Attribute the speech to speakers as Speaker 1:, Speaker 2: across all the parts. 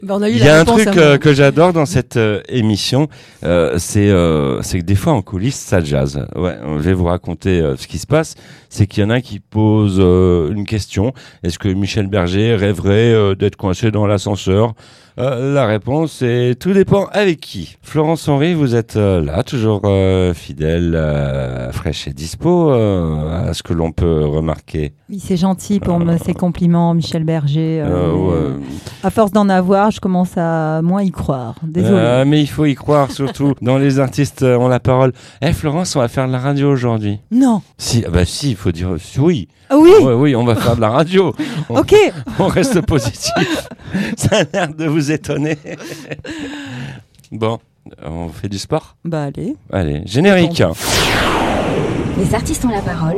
Speaker 1: Ben, on a eu
Speaker 2: Il y
Speaker 1: la
Speaker 2: a un
Speaker 1: réponse
Speaker 2: truc
Speaker 1: à moi.
Speaker 2: que j'adore dans cette émission, c'est que des fois en coulisses ça jazz. Ouais, je vais vous raconter ce qui se passe. C'est qu'il y en a qui posent une question. Est-ce que Michel Berger rêverait d'être coincé dans l'ascenseur? La réponse est tout dépend avec qui. Florence Henry, vous êtes là, toujours fidèle, fraîche et dispo à ce que l'on peut remarquer.
Speaker 1: Oui, c'est gentil pour ces compliments, Michel Berger.
Speaker 2: Ouais.
Speaker 1: À force d'en avoir, je commence à moins y croire. Désolé.
Speaker 2: Mais il faut y croire, surtout dans les artistes ont la parole. Florence, on va faire de la radio aujourd'hui.
Speaker 1: Non.
Speaker 2: Si, si, il faut dire oui.
Speaker 1: Ah oui.
Speaker 2: Oui, on va faire de la radio.
Speaker 1: Ok.
Speaker 2: On reste positif. Ça a l'air de vous étonner. Bon, on fait du sport?
Speaker 1: Bah allez.
Speaker 2: Allez, générique.
Speaker 3: Les artistes ont la parole.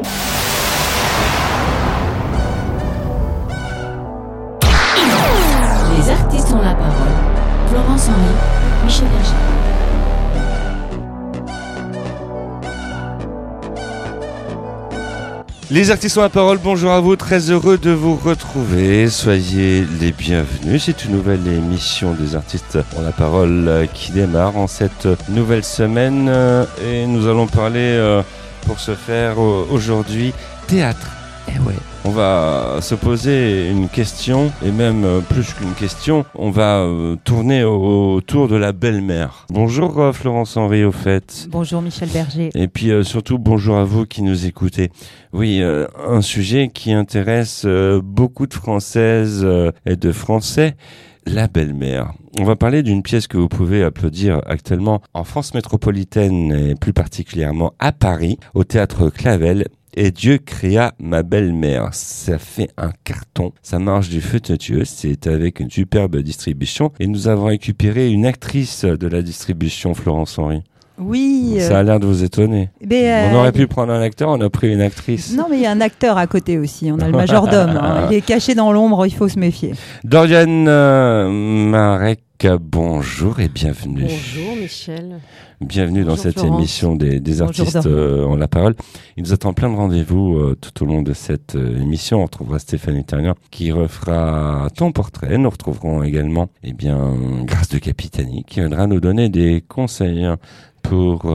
Speaker 3: Les artistes ont la parole. Florence Henry, Michel Berger.
Speaker 2: Les artistes ont la parole, bonjour à vous, très heureux de vous retrouver, soyez les bienvenus. C'est une nouvelle émission des artistes ont la parole qui démarre en cette nouvelle semaine et nous allons parler pour ce faire aujourd'hui théâtre. Ouais. On va se poser une question, et même plus qu'une question, on va tourner autour de la belle-mère. Bonjour Florence Henry, au fait.
Speaker 1: Bonjour Michel Berger.
Speaker 2: Et puis surtout, bonjour à vous qui nous écoutez. Oui, un sujet qui intéresse beaucoup de Françaises et de Français, la belle-mère. On va parler d'une pièce que vous pouvez applaudir actuellement en France métropolitaine et plus particulièrement à Paris, au théâtre Clavel. Et Dieu créa ma belle-mère. Ça fait un carton. Ça marche du feu de Dieu. C'est avec une superbe distribution. Et nous avons récupéré une actrice de la distribution, Florence Henry.
Speaker 1: Oui.
Speaker 2: Ça a l'air de vous étonner. On aurait pu prendre un acteur, on a pris une actrice.
Speaker 1: Non, mais il y a un acteur à côté aussi. On a le majordome. Il est caché dans l'ombre, il faut se méfier.
Speaker 2: Dorian Marek, bonjour et bienvenue.
Speaker 4: Bonjour Michel.
Speaker 2: Bienvenue dans
Speaker 4: Bonjour
Speaker 2: cette
Speaker 4: Florence.
Speaker 2: émission des artistes ont la parole. Il nous attend plein de rendez-vous tout au long de cette émission. On retrouvera Stéphanie Terrien qui refera ton portrait. Nous retrouverons également Grâce de Capitani qui viendra nous donner des conseils pour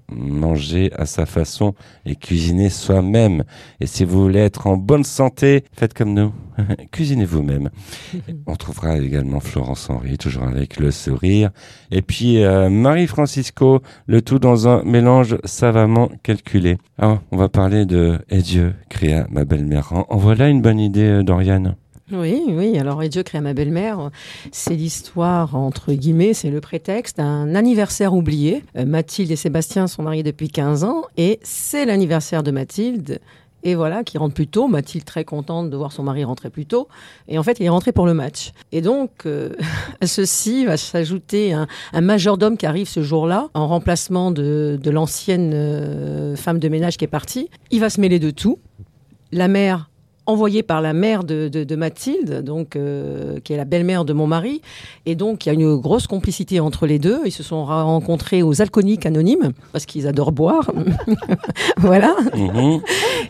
Speaker 2: manger à sa façon et cuisiner soi-même. Et si vous voulez être en bonne santé, faites comme nous. Cuisinez vous-même. On trouvera également Florence Henry, toujours avec le sourire. Et puis Marie Francisco, le tout dans un mélange savamment calculé. Alors, on va parler de « Et Dieu créa ma belle-mère ». En voilà une bonne idée, Doriane.
Speaker 4: Oui, alors « Et Dieu créa ma belle-mère », c'est l'histoire, entre guillemets, c'est le prétexte d'un anniversaire oublié. Mathilde et Sébastien sont mariés depuis 15 ans et c'est l'anniversaire de Mathilde. Et voilà, qui rentre plus tôt. Mathilde très contente de voir son mari rentrer plus tôt. Et en fait, il est rentré pour le match. Et donc, à ceci va s'ajouter un majordome qui arrive ce jour-là, en remplacement de l'ancienne femme de ménage qui est partie. Il va se mêler de tout. La mère, envoyée par la mère de Mathilde, donc, qui est la belle-mère de mon mari. Et donc, il y a une grosse complicité entre les deux. Ils se sont rencontrés aux Alcooliques Anonymes, parce qu'ils adorent boire. Voilà.
Speaker 2: Mmh.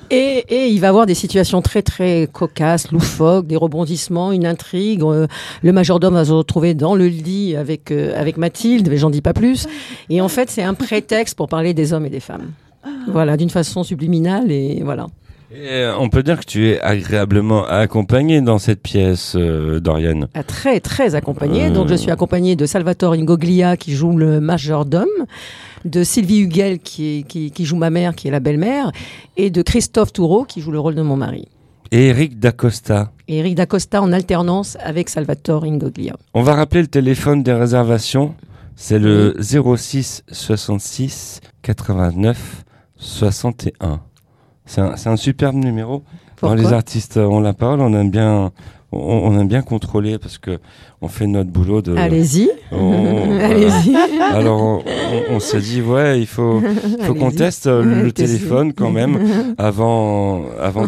Speaker 4: Et il va y avoir des situations très, très cocasses, loufoques, des rebondissements, une intrigue. Le majordome va se retrouver dans le lit avec Mathilde, mais j'en dis pas plus. Et en fait, c'est un prétexte pour parler des hommes et des femmes. Voilà, d'une façon subliminale, et voilà.
Speaker 2: Et on peut dire que tu es agréablement accompagné dans cette pièce, Dorian.
Speaker 4: Très, très accompagnée. Donc, je suis accompagnée de Salvatore Ingoglia, qui joue le majordome, de Sylvie Huguel, qui joue ma mère, qui est la belle-mère, et de Christophe Toureau, qui joue le rôle de mon mari.
Speaker 2: Et Eric Dacosta.
Speaker 4: Et Eric Dacosta en alternance avec Salvatore Ingoglia.
Speaker 2: On va rappeler le téléphone des réservations. C'est le 06 66 89 61. C'est un superbe numéro.
Speaker 4: Pourquoi ?
Speaker 2: Dans les artistes ont la parole, on aime bien contrôler parce que on fait notre boulot de.
Speaker 4: Allez-y.
Speaker 2: Allez-y. Alors on s'est dit il faut qu'on teste le téléphone quand même avant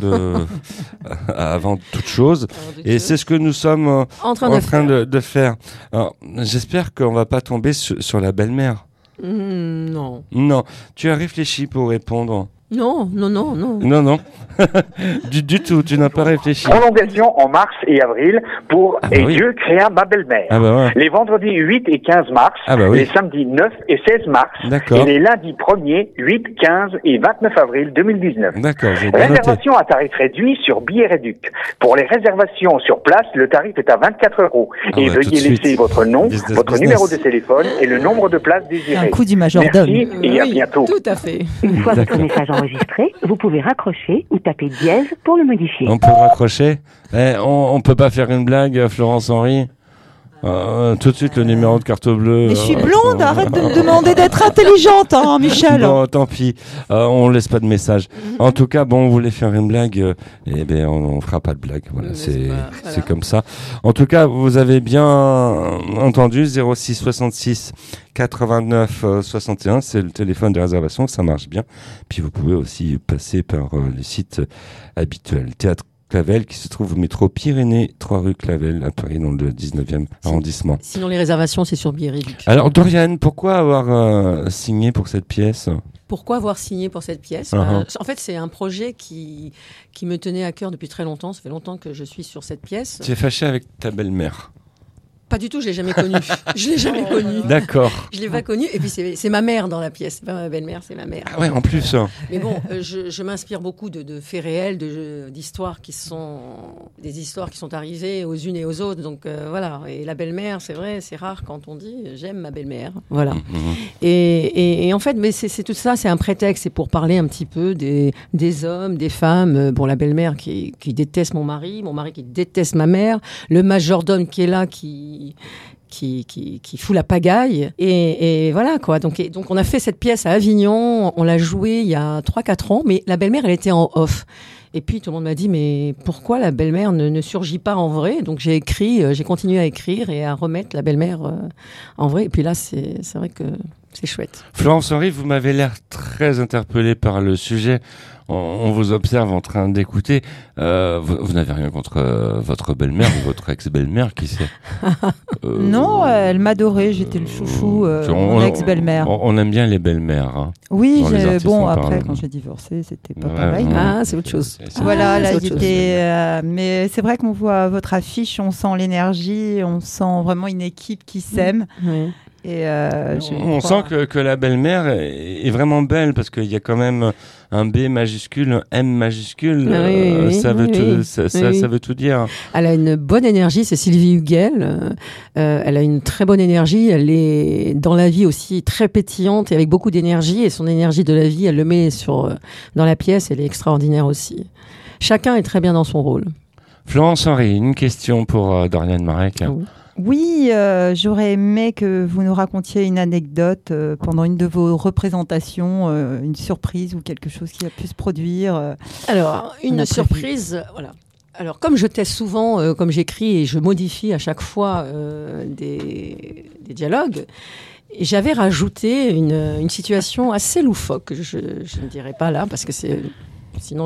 Speaker 2: toute chose. Et c'est ce que nous sommes en train de faire. Alors, j'espère qu'on va pas tomber sur la belle-mère.
Speaker 4: Non.
Speaker 2: Non. Tu as réfléchi pour répondre.
Speaker 4: Non.
Speaker 2: Non. du tout, tu n'as pas réfléchi.
Speaker 5: Prolongation en mars et avril pour Et
Speaker 2: oui.
Speaker 5: Dieu créa ma belle-mère.
Speaker 2: Ah bah ouais.
Speaker 5: Les vendredis 8 et 15 mars,
Speaker 2: Oui.
Speaker 5: les samedis 9 et 16 mars,
Speaker 2: D'accord.
Speaker 5: et les lundis 1er, 8, 15 et 29 avril 2019.
Speaker 2: D'accord, j'ai bien noté.
Speaker 5: Réservation à tarif réduit sur Billets Réduc. Pour les réservations sur place, le tarif est à 24 €. Et
Speaker 2: tout de
Speaker 5: veuillez
Speaker 2: suite.
Speaker 5: laisser votre nom,
Speaker 2: Business.
Speaker 5: votre numéro de téléphone et le nombre de places désirées.
Speaker 1: Un coup du majordome.
Speaker 5: Merci et à bientôt.
Speaker 4: Tout à fait.
Speaker 6: Une fois votre
Speaker 2: D'accord.
Speaker 6: message enregistré, vous pouvez raccrocher ou taper dièse pour le modifier.
Speaker 2: On peut raccrocher. On peut pas faire une blague, Florence Henry. Tout de suite le numéro de carte bleue.
Speaker 1: Mais je suis blonde, arrête de me demander d'être intelligente, hein, Michel.
Speaker 2: Bon, tant pis. On laisse pas de message. En tout cas, bon, on voulait faire une blague. On fera pas de blague. Voilà,
Speaker 4: Mais
Speaker 2: c'est
Speaker 4: voilà.
Speaker 2: comme ça. En tout cas, vous avez bien entendu 06 66 89 61. C'est le téléphone de réservation. Ça marche bien. Puis vous pouvez aussi passer par les sites habituels. Théâtre Clavel qui se trouve au métro Pyrénées, 3 rue Clavel à Paris dans le 19e arrondissement.
Speaker 4: Sinon, les réservations, c'est sur Billets Réduc.
Speaker 2: Alors Dorian, pourquoi avoir signé pour cette pièce?
Speaker 4: Pourquoi avoir signé pour cette pièce En fait, c'est un projet qui me tenait à cœur depuis très longtemps. Ça fait longtemps que je suis sur cette pièce.
Speaker 2: Tu es fâché avec ta belle-mère?
Speaker 4: Pas du tout, je l'ai jamais connue. Je l'ai jamais connue.
Speaker 2: D'accord.
Speaker 4: Je l'ai pas connue. Et puis c'est ma mère dans la pièce. C'est pas ma belle-mère, c'est ma mère.
Speaker 2: Ah ouais, en plus.
Speaker 4: Mais bon, je m'inspire beaucoup de faits réels, d'histoires qui sont des histoires qui sont arrivées aux unes et aux autres. Donc voilà. Et la belle-mère, c'est vrai, c'est rare quand on dit j'aime ma belle-mère. Voilà. Et en fait, mais c'est tout ça, c'est un prétexte. C'est pour parler un petit peu des hommes, des femmes. Bon, la belle-mère qui déteste mon mari qui déteste ma mère, le majordome qui est là, qui fout la pagaille et voilà quoi. Donc on a fait cette pièce à Avignon, on l'a jouée il y a 3-4 ans, mais la belle-mère elle était en off. Et puis tout le monde m'a dit mais pourquoi la belle-mère ne surgit pas en vrai? Donc j'ai continué à écrire et à remettre la belle-mère en vrai. Et puis là c'est vrai que c'est chouette.
Speaker 2: Florence Henry, vous m'avez l'air très interpellée par le sujet. On vous observe en train d'écouter. Vous n'avez rien contre votre belle-mère ou votre ex-belle-mère, qui sait?
Speaker 1: Non, elle m'adorait, j'étais le chouchou, mon ex-belle-mère.
Speaker 2: On aime bien les belles-mères. Hein.
Speaker 1: Oui,
Speaker 2: Dans les artistes, on
Speaker 1: après,
Speaker 2: parle.
Speaker 1: quand j'ai divorcé, c'était pas
Speaker 2: Ouais,
Speaker 1: pareil.
Speaker 2: ouais.
Speaker 4: Ah c'est autre chose.
Speaker 1: Voilà, là,
Speaker 4: c'est
Speaker 1: il
Speaker 4: autre chose.
Speaker 1: était. Mais c'est vrai qu'on voit votre affiche, on sent l'énergie, on sent vraiment une équipe qui s'aime.
Speaker 4: Ouais.
Speaker 1: Et
Speaker 2: On sent que la belle-mère est vraiment belle parce qu'il y a quand même un B majuscule, un M majuscule.
Speaker 4: Oui,
Speaker 2: ça veut
Speaker 4: oui,
Speaker 2: tout,
Speaker 4: oui.
Speaker 2: ça
Speaker 4: Oui.
Speaker 2: veut tout dire.
Speaker 4: Elle a une bonne énergie, c'est Sylvie Huguel. Elle a une très bonne énergie. Elle est dans la vie aussi très pétillante et avec beaucoup d'énergie. Et son énergie de la vie, elle le met dans la pièce. Elle est extraordinaire aussi. Chacun est très bien dans son rôle.
Speaker 2: Florence Henry, une question pour Dorian Marek.
Speaker 4: Oui.
Speaker 1: Oui, j'aurais aimé que vous nous racontiez une anecdote pendant une de vos représentations, une surprise ou quelque chose qui a pu se produire.
Speaker 4: Alors,
Speaker 1: On
Speaker 4: une
Speaker 1: a prévu.
Speaker 4: surprise, voilà. Alors, comme je teste souvent, comme j'écris et je modifie à chaque fois des dialogues, j'avais rajouté une situation assez loufoque. Je ne dirais pas là, parce que sinon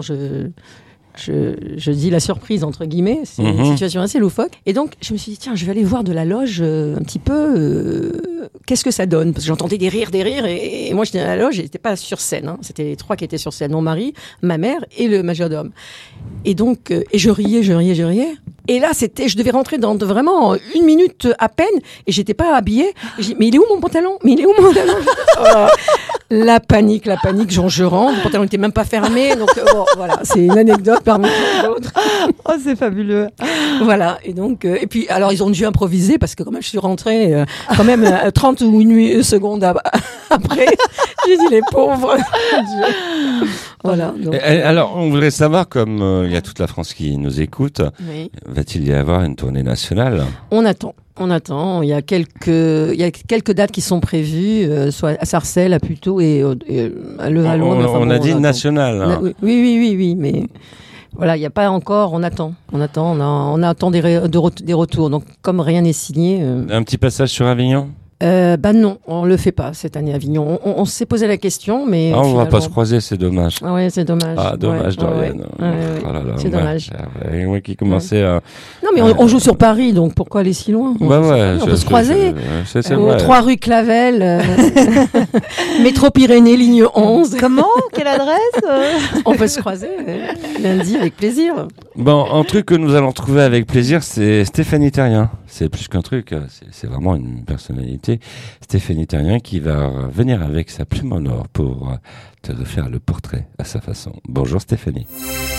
Speaker 4: je dis la surprise entre guillemets, c'est une situation assez loufoque. Et donc je me suis dit tiens, je vais aller voir de la loge un petit peu qu'est-ce que ça donne, parce que j'entendais des rires et moi j'étais à la loge, j'étais pas sur scène, hein. C'était les 3 qui étaient sur scène, mon mari, ma mère et le majordome. Et donc et je riais. Et là je devais rentrer dans vraiment 1 minute à peine et j'étais pas habillée. J'ai dit, mais il est où mon pantalon? Oh, la panique, genre je rentre, le pantalon n'était même pas fermé, donc bon, voilà, c'est une anecdote parmi d'autres.
Speaker 1: Oh, c'est fabuleux.
Speaker 4: Voilà, et donc, et puis, alors ils ont dû improviser parce que quand même je suis rentrée, quand même 30 ou 1 seconde après, j'ai dit les pauvres. Voilà. Donc,
Speaker 2: Alors, on voudrait savoir, comme il y a toute la France qui nous écoute,
Speaker 4: oui.
Speaker 2: va-t-il y avoir une tournée nationale?
Speaker 4: On attend. Il y a quelques dates qui sont prévues, soit à Sarcelles, à Puteaux et à Levallois.
Speaker 2: On a dit nationale. Hein.
Speaker 4: Oui, mais voilà, il n'y a pas encore. On attend des retours. Donc, comme rien n'est signé.
Speaker 2: Un petit passage sur Avignon?
Speaker 4: Non, on le fait pas cette année à Avignon. On s'est posé la question, mais
Speaker 2: on va pas se croiser, c'est dommage.
Speaker 4: Ah ouais, c'est dommage.
Speaker 2: Ah, dommage, Dorian.
Speaker 4: C'est dommage.
Speaker 2: Moi qui commençais à...
Speaker 4: Non, mais on joue sur Paris, donc pourquoi aller si loin? On peut se croiser.
Speaker 2: C'est vrai.
Speaker 4: 3 rue Clavel, métro Pyrénées, ligne 11.
Speaker 1: Comment? Quelle adresse?
Speaker 4: On peut se croiser lundi avec plaisir.
Speaker 2: Bon, un truc que nous allons trouver avec plaisir, c'est Stéphanie Terrien. C'est plus qu'un truc, c'est vraiment une personnalité. Stéphanie Terrien qui va venir avec sa plume en or pour te faire le portrait à sa façon. Bonjour Stéphanie.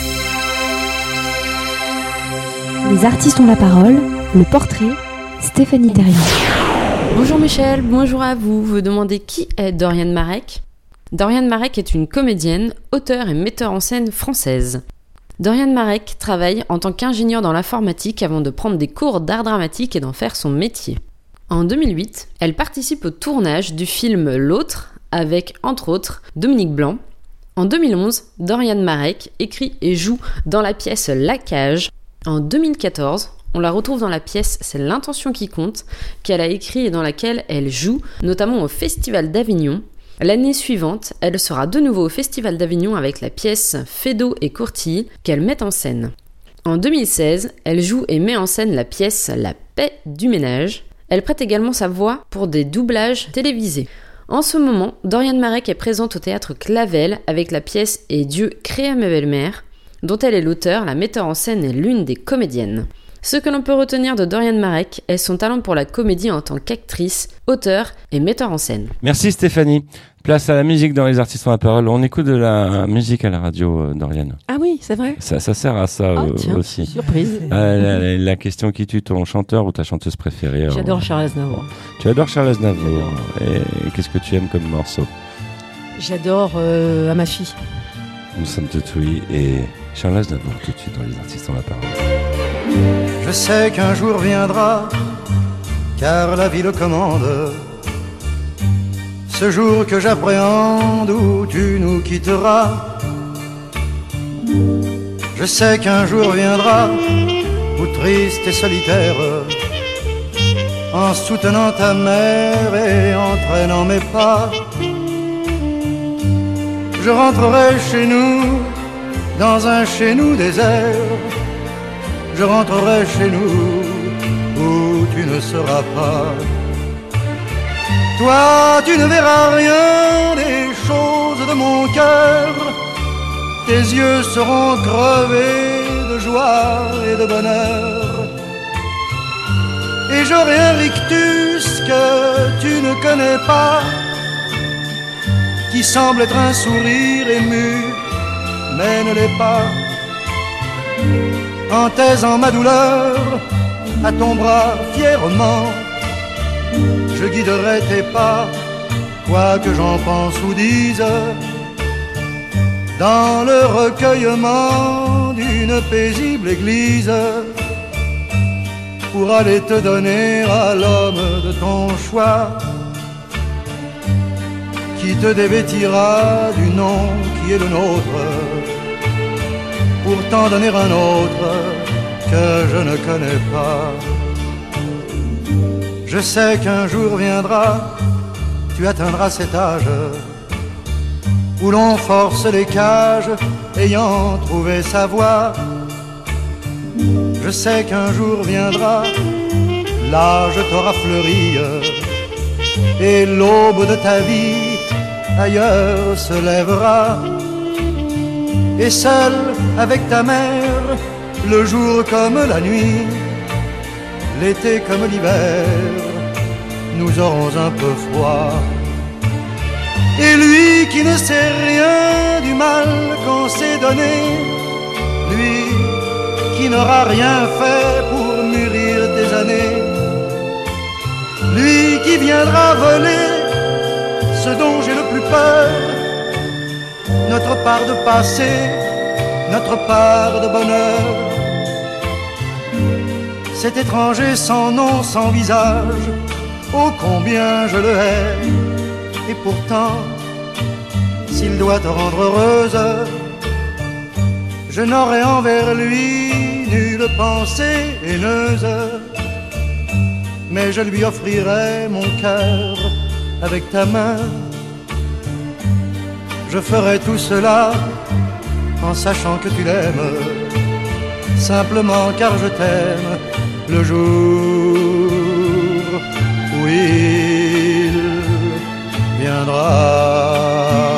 Speaker 7: Les artistes ont la parole, le portrait, Stéphanie Terrien.
Speaker 8: Bonjour Michel, bonjour à vous. Vous demandez qui est Dorian Marek ? Dorian Marek est une comédienne, auteure et metteur en scène française. Dorian Marek travaille en tant qu'ingénieur dans l'informatique avant de prendre des cours d'art dramatique et d'en faire son métier. En 2008, elle participe au tournage du film L'Autre avec, entre autres, Dominique Blanc. En 2011, Dorian Marek écrit et joue dans la pièce La Cage. En 2014, on la retrouve dans la pièce C'est l'intention qui compte, qu'elle a écrit et dans laquelle elle joue, notamment au Festival d'Avignon. L'année suivante, elle sera de nouveau au Festival d'Avignon avec la pièce Feydeau et Courtilly qu'elle met en scène. En 2016, elle joue et met en scène la pièce La Paix du ménage. Elle prête également sa voix pour des doublages télévisés. En ce moment, Dorian Marek est présente au théâtre Clavel avec la pièce Et Dieu créa ma belle-mère, dont elle est l'auteur, la metteur en scène et l'une des comédiennes. Ce que l'on peut retenir de Dorian Marek est son talent pour la comédie en tant qu'actrice, auteur et metteur en scène.
Speaker 2: Merci Stéphanie. Place à la musique dans Les artistes ont la parole. On écoute de la musique à la radio, Dorian.
Speaker 4: Ah oui, c'est vrai.
Speaker 2: Ça sert à ça
Speaker 4: tiens,
Speaker 2: aussi.
Speaker 4: Surprise.
Speaker 2: La question qui tue, ton chanteur ou ta chanteuse préférée?
Speaker 4: J'adore Charles Aznavour.
Speaker 2: Tu adores Charles Aznavour. Et qu'est-ce que tu aimes comme morceau?
Speaker 4: J'adore À ma fille.
Speaker 2: Nous sommes Toutouille et Charles Aznavour tout de suite dans Les artistes ont la parole.
Speaker 9: Je sais qu'un jour viendra, car la vie le commande. Ce jour que j'appréhende où tu nous quitteras. Je sais qu'un jour viendra, où triste et solitaire, en soutenant ta mère et en traînant mes pas, je rentrerai chez nous, dans un chez nous désert. Je rentrerai chez nous, où tu ne seras pas. Toi, tu ne verras rien des choses de mon cœur. Tes yeux seront crevés de joie et de bonheur. Et j'aurai un rictus que tu ne connais pas, qui semble être un sourire ému, mais ne l'est pas. En taisant ma douleur à ton bras fièrement, je guiderai tes pas, quoi que j'en pense ou dise, dans le recueillement d'une paisible église, pour aller te donner à l'homme de ton choix, qui te dévêtira du nom qui est le nôtre, pour t'en donner un autre que je ne connais pas. Je sais qu'un jour viendra, tu atteindras cet âge où l'on force les cages ayant trouvé sa voie. Je sais qu'un jour viendra, l'âge t'aura fleuri et l'aube de ta vie ailleurs se lèvera. Et seul avec ta mère, le jour comme la nuit, l'été comme l'hiver, nous aurons un peu froid. Et lui qui ne sait rien du mal qu'on s'est donné, lui qui n'aura rien fait pour mûrir tes années, lui qui viendra voler ce dont j'ai le plus peur, notre part de passé, notre part de bonheur. Cet étranger sans nom, sans visage, ô combien je le hais. Et pourtant, s'il doit te rendre heureuse, je n'aurai envers lui nulle pensée haineuse. mais je lui offrirai mon cœur avec ta main. Je ferai tout cela en sachant que tu l'aimes, simplement car je t'aime. Le jour où il viendra.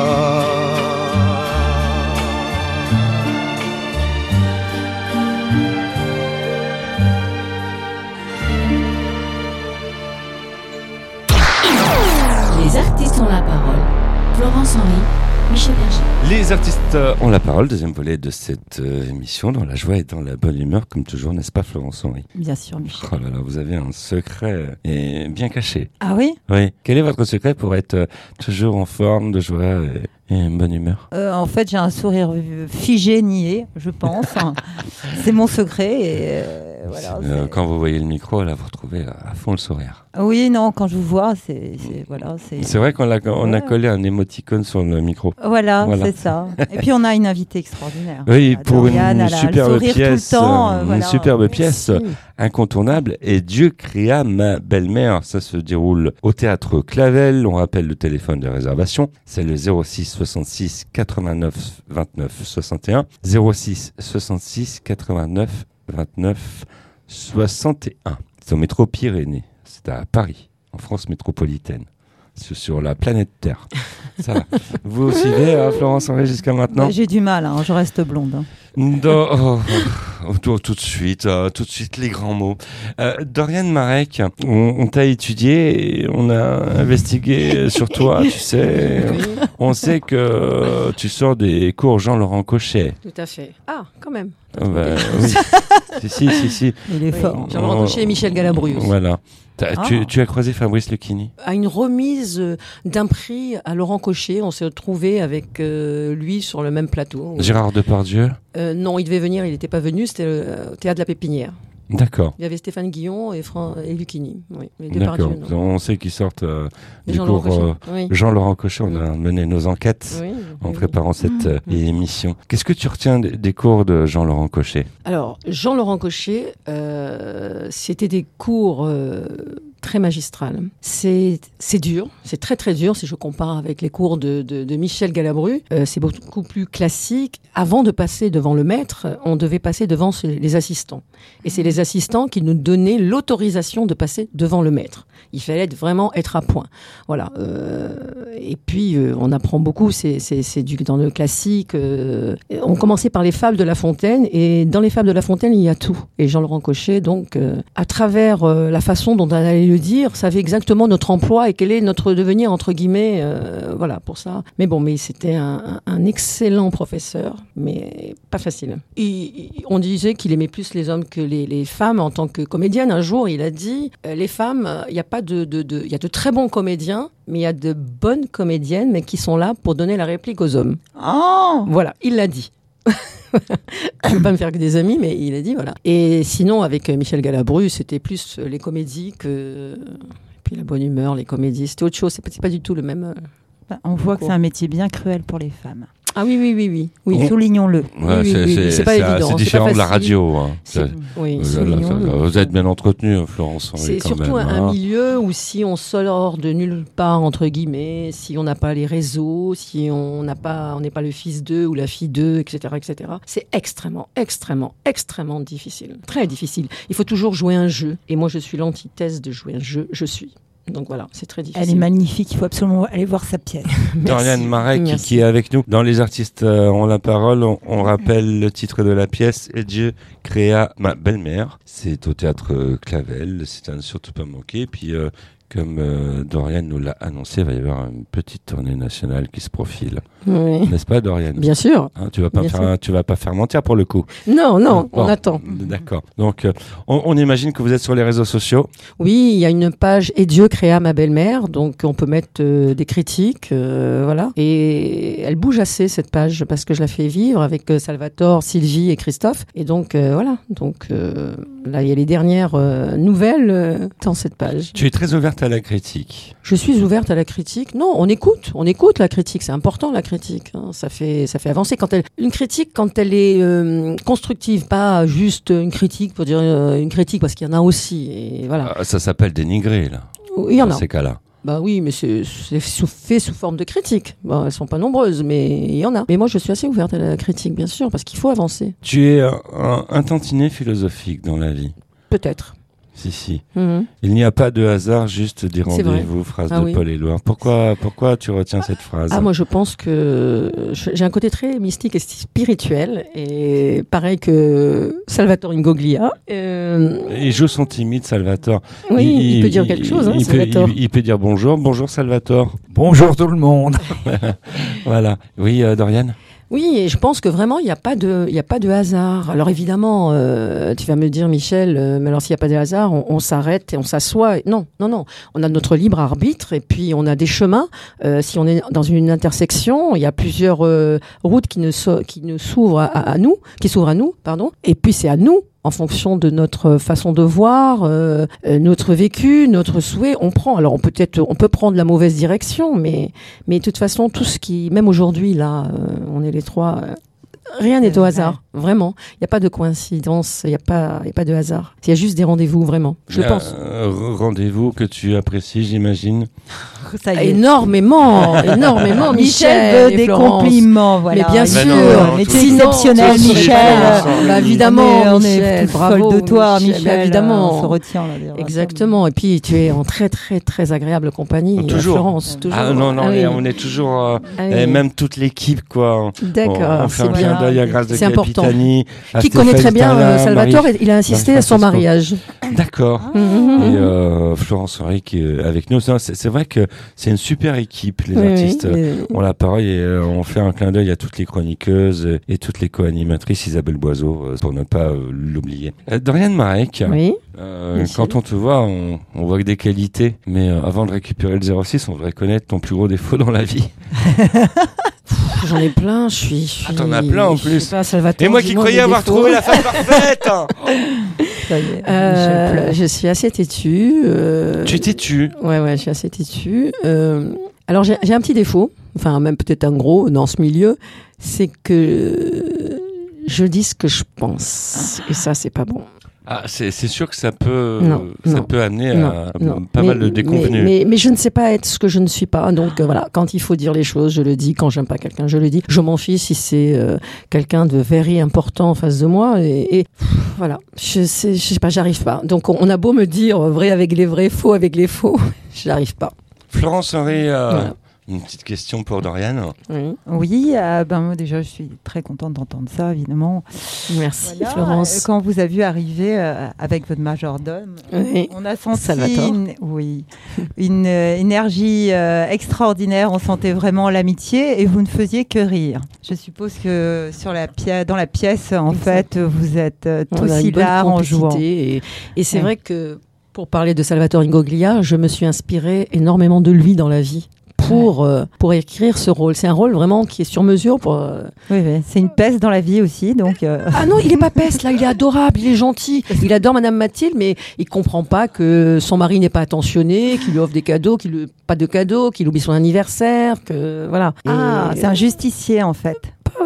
Speaker 3: Les artistes ont la parole. Florence Henry, Michel Berger.
Speaker 2: Les artistes ont la parole, deuxième volet de cette émission, dans la joie et dans la bonne humeur, comme toujours, n'est-ce pas Florence Henry?
Speaker 1: Bien sûr, Michel.
Speaker 2: Oh là là, vous avez un secret et bien caché.
Speaker 1: Ah oui?
Speaker 2: Oui. Quel est votre secret pour être toujours en forme, de joie et une bonne humeur?
Speaker 1: En fait, j'ai un sourire figé, niais, je pense. C'est mon secret. Et voilà,
Speaker 2: quand vous voyez le micro, là, vous retrouvez à fond le sourire.
Speaker 1: Oui, non, quand je vous vois, c'est
Speaker 2: vrai qu'on a collé un émoticône sur le micro.
Speaker 1: Voilà. C'est ça. Et puis on a une invitée extraordinaire.
Speaker 2: Oui, pour
Speaker 1: Doriane,
Speaker 2: une superbe pièce,
Speaker 1: une
Speaker 2: superbe pièce incontournable. Et Dieu créa ma belle-mère. Ça se déroule au théâtre Clavel. On rappelle le téléphone de réservation. C'est le 06 66 89 29 61. 06 66 89 29 61. C'est au métro Pyrénées. C'est à Paris, en France métropolitaine. Sur la planète Terre. Ça va. Vous suivez, Florence Henry, jusqu'à maintenant?
Speaker 1: J'ai du mal, je reste blonde.
Speaker 2: Tout de suite, les grands mots. Doriane Marek, on t'a étudié, et on a investigué sur toi, tu sais. On sait que tu sors des cours Jean-Laurent Cochet.
Speaker 4: Tout à fait. Ah, quand même.
Speaker 2: Oui. si.
Speaker 1: Il est fort.
Speaker 4: Jean-Laurent Cochet et Michel Galabru aussi.
Speaker 2: Voilà. Tu as croisé Fabrice Lucchini?
Speaker 4: À une remise d'un prix à Laurent Cochet, on s'est retrouvés avec lui sur le même plateau.
Speaker 2: Gérard Depardieu?
Speaker 4: Non, il devait venir, il n'était pas venu, c'était au Théâtre de la Pépinière.
Speaker 2: D'accord.
Speaker 4: Il y avait Stéphane Guillon et Lucchini. Oui,
Speaker 2: d'accord. On sait qu'ils sortent du cours Jean-Laurent Cochet. On a mené nos enquêtes en préparant cette émission. Qu'est-ce que tu retiens des cours de Jean-Laurent Cochet? Alors,
Speaker 4: Jean-Laurent Cochet, c'était des cours très magistral. C'est dur, c'est très très dur si je compare avec les cours de Michel Galabru. C'est beaucoup plus classique. Avant de passer devant le maître, on devait passer devant les assistants. Et c'est les assistants qui nous donnaient l'autorisation de passer devant le maître. Il fallait vraiment être à point. Voilà. Et puis, on apprend beaucoup, dans le classique. On commençait par les fables de La Fontaine, et dans les fables de La Fontaine, il y a tout. Et Jean-Laurent Cochet, donc, à travers la façon dont on allait le dire, savait exactement notre emploi et quel est notre devenir, entre guillemets, voilà, pour ça. Mais bon, c'était un excellent professeur, mais pas facile. On disait qu'il aimait plus les hommes que les femmes en tant que comédienne. Un jour, il a dit, les femmes, il y a pas il y a de très bons comédiens, mais il y a de bonnes comédiennes, mais qui sont là pour donner la réplique aux hommes. Oh, voilà, il l'a dit. Je ne veux pas me faire que des amis, mais il a dit, voilà. Et sinon, avec Michel Galabru, c'était plus les comédies que... Puis la bonne humeur, les comédies, c'était autre chose. C'est pas du tout le même...
Speaker 1: On voit que c'est un métier bien cruel pour les femmes.
Speaker 4: Ah oui.
Speaker 1: Soulignons-le.
Speaker 2: Ouais, c'est pas évident. C'est différent de la radio. Hein. Vous êtes bien entretenu, Florence Henry.
Speaker 4: C'est surtout un milieu où si on sort de nulle part, entre guillemets, si on n'a pas les réseaux, si on n'est pas le fils d'eux ou la fille d'eux, etc., c'est extrêmement difficile. Très difficile. Il faut toujours jouer un jeu. Et moi, je suis l'antithèse de jouer un jeu. Je suis. Donc voilà, c'est très difficile.
Speaker 1: Elle est magnifique, il faut absolument aller voir sa pièce.
Speaker 2: Doriane Marek qui est avec nous. Dans Les artistes ont la parole, on rappelle le titre de la pièce, Et Dieu créa ma belle-mère. C'est au théâtre Clavel, c'est à ne surtout pas manquer. Puis comme Doriane nous l'a annoncé, il va y avoir une petite tournée nationale qui se profile. Oui. N'est-ce pas, Doriane?
Speaker 4: Bien sûr.
Speaker 2: Hein, tu vas pas faire mentir pour le coup.
Speaker 4: Non, on attend.
Speaker 2: D'accord. Donc, on imagine que vous êtes sur les réseaux sociaux.
Speaker 4: Oui, il y a une page Et Dieu créa ma belle-mère, donc on peut mettre des critiques, voilà. Et elle bouge assez, cette page, parce que je la fais vivre avec Salvatore, Sylvie et Christophe. Et donc, voilà. Donc, là, il y a les dernières nouvelles dans cette page.
Speaker 2: Tu es très ouverte ouverte à la critique.
Speaker 4: Je suis ouverte à la critique. Non, on écoute la critique. C'est important, la critique. Hein. Ça fait avancer. Une critique, quand elle est constructive, pas juste une critique pour dire une critique, parce qu'il y en a aussi. Et voilà.
Speaker 2: Ça s'appelle dénigrer, là.
Speaker 4: Il y en a.
Speaker 2: Dans ces cas-là.
Speaker 4: Bah oui, mais c'est fait sous forme de critique. Bon, elles sont pas nombreuses, mais il y en a. Mais moi, je suis assez ouverte à la critique, bien sûr, parce qu'il faut avancer.
Speaker 2: Tu es un tantinet philosophique dans la vie.
Speaker 4: Peut-être.
Speaker 2: Si. Mm-hmm. Il n'y a pas de hasard, juste des rendez-vous, phrase de Paul Éluard. Pourquoi tu retiens cette phrase ?
Speaker 4: Moi je pense que j'ai un côté très mystique et spirituel, et pareil que Salvatore Ingoglia.
Speaker 2: Il joue son timide, Salvatore.
Speaker 4: Oui, il peut dire quelque chose, Salvatore.
Speaker 2: Il peut dire bonjour Salvatore.
Speaker 10: Bonjour tout le monde.
Speaker 2: Voilà. Oui, Dorian ?
Speaker 4: Oui, et je pense que vraiment, il n'y a pas de hasard. Alors évidemment, tu vas me dire, Michel, mais alors s'il n'y a pas de hasard, on s'arrête et on s'assoit. Non. On a notre libre arbitre et puis on a des chemins. Si on est dans une intersection, il y a plusieurs routes qui s'ouvrent à nous. Et puis c'est à nous, en fonction de notre façon de voir, notre vécu, notre souhait, on prend. Alors on peut prendre la mauvaise direction, mais de toute façon, tout ce qui, même aujourd'hui là, on est les trois. Rien n'est au hasard, vraiment. Il n'y a pas de coïncidence, il n'y a pas de hasard. Il y a juste des rendez-vous, vraiment, je pense.
Speaker 2: Rendez-vous que tu apprécies, j'imagine.
Speaker 1: Ça y est.
Speaker 4: Énormément.
Speaker 1: Michel veut des compliments, voilà.
Speaker 4: Mais bien sûr,
Speaker 1: mais tu es exceptionnel, Michel.
Speaker 4: Évidemment,
Speaker 1: on
Speaker 4: Michel,
Speaker 1: est folle de toi, Michel.
Speaker 4: Évidemment.
Speaker 1: On se retient là.
Speaker 4: Exactement. Et puis tu es en très très très agréable compagnie,
Speaker 2: toujours.
Speaker 4: Florence. Toujours.
Speaker 2: Ah non, on est toujours, même toute l'équipe, quoi.
Speaker 4: D'accord.
Speaker 2: On fait un clin d'œil à Grâce de Capitani.
Speaker 4: Qui connaît très bien Salvatore, il a insisté à son mariage.
Speaker 2: D'accord. Et Florence Henry qui est avec nous. C'est vrai que c'est une super équipe, les artistes ont la parole et on fait un clin d'œil à toutes les chroniqueuses et toutes les co-animatrices, Isabelle Boiseau, pour ne pas l'oublier. Dorian Marek, quand on te voit, on voit que des qualités, mais avant de récupérer le 06, on devrait connaître ton plus gros défaut dans la vie.
Speaker 4: J'en ai plein, je suis...
Speaker 2: t'en as plein en plus.
Speaker 4: Pas, Salvatore,
Speaker 2: et moi qui croyais avoir trouvé la femme parfaite.
Speaker 1: Ça y est,
Speaker 4: je suis assez têtue.
Speaker 2: Tu es têtue ?
Speaker 4: Ouais, je suis assez têtue. Alors j'ai un petit défaut, enfin même peut-être un gros dans ce milieu, c'est que je dis ce que je pense. Et ça, c'est pas bon.
Speaker 2: Ah, c'est sûr que ça peut amener à pas mal de déconvenues.
Speaker 4: Mais je ne sais pas être ce que je ne suis pas. Donc voilà, quand il faut dire les choses, je le dis. Quand j'aime pas quelqu'un, je le dis. Je m'en fiche si c'est quelqu'un de very important en face de moi. Et voilà, je sais pas, j'arrive pas. Donc on a beau me dire vrai avec les vrais, faux avec les faux, j'arrive pas.
Speaker 2: Florence Henry, une petite question pour Dorian.
Speaker 1: Oui, moi déjà, je suis très contente d'entendre ça, évidemment.
Speaker 4: Merci,
Speaker 1: voilà,
Speaker 4: Florence.
Speaker 1: Quand vous avez vu arriver avec votre majordome, on a senti une énergie extraordinaire. On sentait vraiment l'amitié et vous ne faisiez que rire. Je suppose que dans la pièce, en fait, vous êtes tous hilares en jouant.
Speaker 4: Et c'est vrai que, pour parler de Salvatore Ingoglia, je me suis inspirée énormément de lui dans la vie. Pour écrire ce rôle. C'est un rôle vraiment qui est sur mesure pour...
Speaker 1: Oui, c'est une peste dans la vie aussi, donc...
Speaker 4: Ah non, il est pas peste, là, il est adorable, il est gentil. Il adore Madame Mathilde, mais il comprend pas que son mari n'est pas attentionné, qu'il lui offre des cadeaux, pas de cadeaux, qu'il oublie son anniversaire, que... Voilà.
Speaker 1: C'est un justicier, en fait.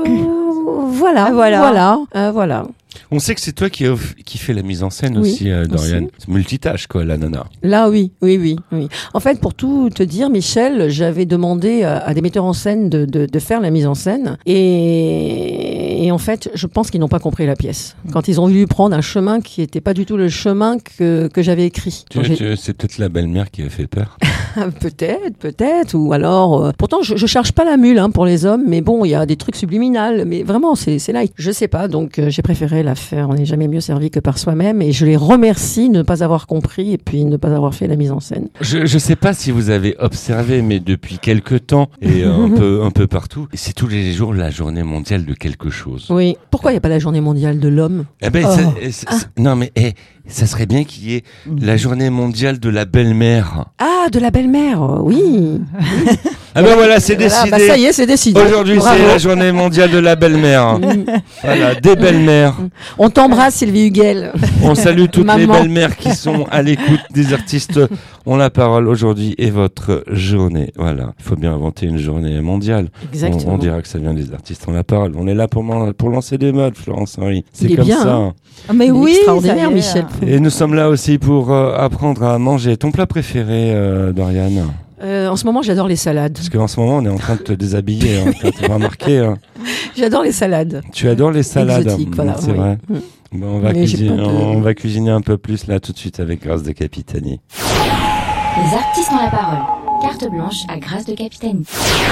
Speaker 4: Voilà.
Speaker 2: On sait que c'est toi qui fais la mise en scène aussi, Dorian. C'est multitâche, quoi, la nana.
Speaker 4: Là, oui. En fait, pour tout te dire, Michel, j'avais demandé à des metteurs en scène de faire la mise en scène. Et en fait, je pense qu'ils n'ont pas compris la pièce. Quand ils ont voulu prendre un chemin qui n'était pas du tout le chemin que j'avais écrit.
Speaker 2: C'est peut-être la belle-mère qui a fait peur.
Speaker 4: Peut-être. Ou alors... pourtant, je cherche pas la mule pour les hommes, mais bon, il y a des trucs subliminales. Mais vraiment, c'est light. Je sais pas, donc j'ai préféré la faire. On n'est jamais mieux servi que par soi-même. Et je les remercie de ne pas avoir compris et puis ne pas avoir fait la mise en scène.
Speaker 2: Je sais pas si vous avez observé, mais depuis quelque temps et un peu partout, c'est tous les jours la journée mondiale de quelque chose.
Speaker 4: Oui. Pourquoi il n'y a pas la journée mondiale de l'homme ?
Speaker 2: Non, mais ça serait bien qu'il y ait la journée mondiale de la belle-mère.
Speaker 4: Ah, de la belle-mère, oui.
Speaker 2: Ah ben voilà, c'est décidé.
Speaker 4: Bah ça y est, c'est décidé.
Speaker 2: Aujourd'hui, c'est la journée mondiale de la belle-mère. Voilà, des belles-mères.
Speaker 4: On t'embrasse, Sylvie Huguel.
Speaker 2: On salue toutes les belles-mères qui sont à l'écoute des artistes ont la parole. Aujourd'hui est votre journée. Voilà, il faut bien inventer une journée mondiale.
Speaker 4: Exactement.
Speaker 2: On dira que ça vient des artistes ont la parole. On est là pour lancer des modes, Florence Henry. C'est
Speaker 4: comme
Speaker 2: bien,
Speaker 4: ça.
Speaker 2: Hein.
Speaker 1: Ah mais oui,
Speaker 4: extraordinaire, Michel.
Speaker 2: Et nous sommes là aussi pour apprendre à manger. Ton plat préféré, Dorian?
Speaker 4: En ce moment, j'adore les salades.
Speaker 2: Parce qu'en ce moment, on est en train de te déshabiller. Hein, tu vas remarquer. Hein.
Speaker 4: J'adore les salades.
Speaker 2: Tu adores les salades.
Speaker 4: Exotiques, voilà.
Speaker 2: C'est vrai. Bon, on va cuisiner un peu plus là tout de suite avec Grâce de Capitani.
Speaker 3: Les artistes ont la parole. Carte blanche à Grâce de Capitani.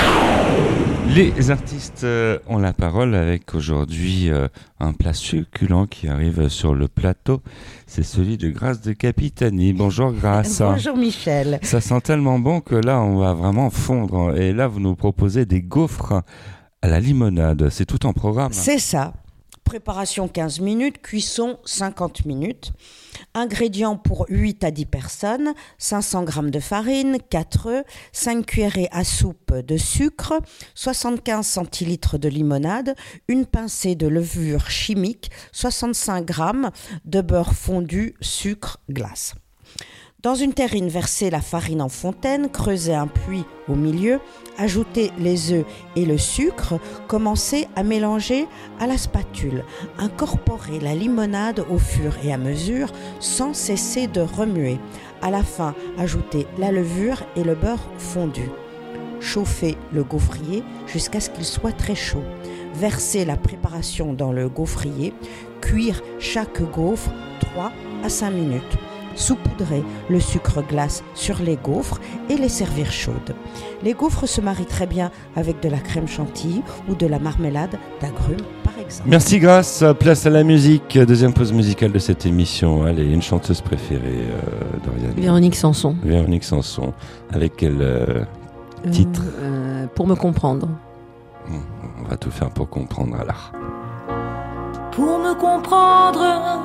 Speaker 2: Les artistes ont la parole avec aujourd'hui un plat succulent qui arrive sur le plateau. C'est celui de Grâce de Capitani. Bonjour Grâce.
Speaker 10: Bonjour Michel.
Speaker 2: Ça sent tellement bon que là on va vraiment fondre. Et là vous nous proposez des gaufres à la limonade. C'est tout en programme.
Speaker 10: C'est ça. Préparation 15 minutes, cuisson 50 minutes. Ingrédients pour 8 à 10 personnes, 500 g de farine, 4 œufs, 5 cuillerées à soupe de sucre, 75 centilitres de limonade, une pincée de levure chimique, 65 g de beurre fondu, sucre, glace. Dans une terrine, versez la farine en fontaine, creusez un puits au milieu, ajoutez les œufs et le sucre, commencez à mélanger à la spatule. Incorporez la limonade au fur et à mesure sans cesser de remuer. À la fin, ajoutez la levure et le beurre fondu. Chauffez le gaufrier jusqu'à ce qu'il soit très chaud. Versez la préparation dans le gaufrier, cuire chaque gaufre 3 à 5 minutes. Saupoudrer le sucre glace sur les gaufres et les servir chaudes. Les gaufres se marient très bien avec de la crème chantilly ou de la marmelade d'agrumes par exemple.
Speaker 2: Merci Grâce, place à la musique, deuxième pause musicale de cette émission. Allez, une chanteuse préférée, Dorian.
Speaker 4: Véronique Sanson.
Speaker 2: Véronique Sanson, avec quel titre
Speaker 4: Pour me comprendre.
Speaker 2: On va tout faire pour comprendre alors.
Speaker 11: Pour me comprendre,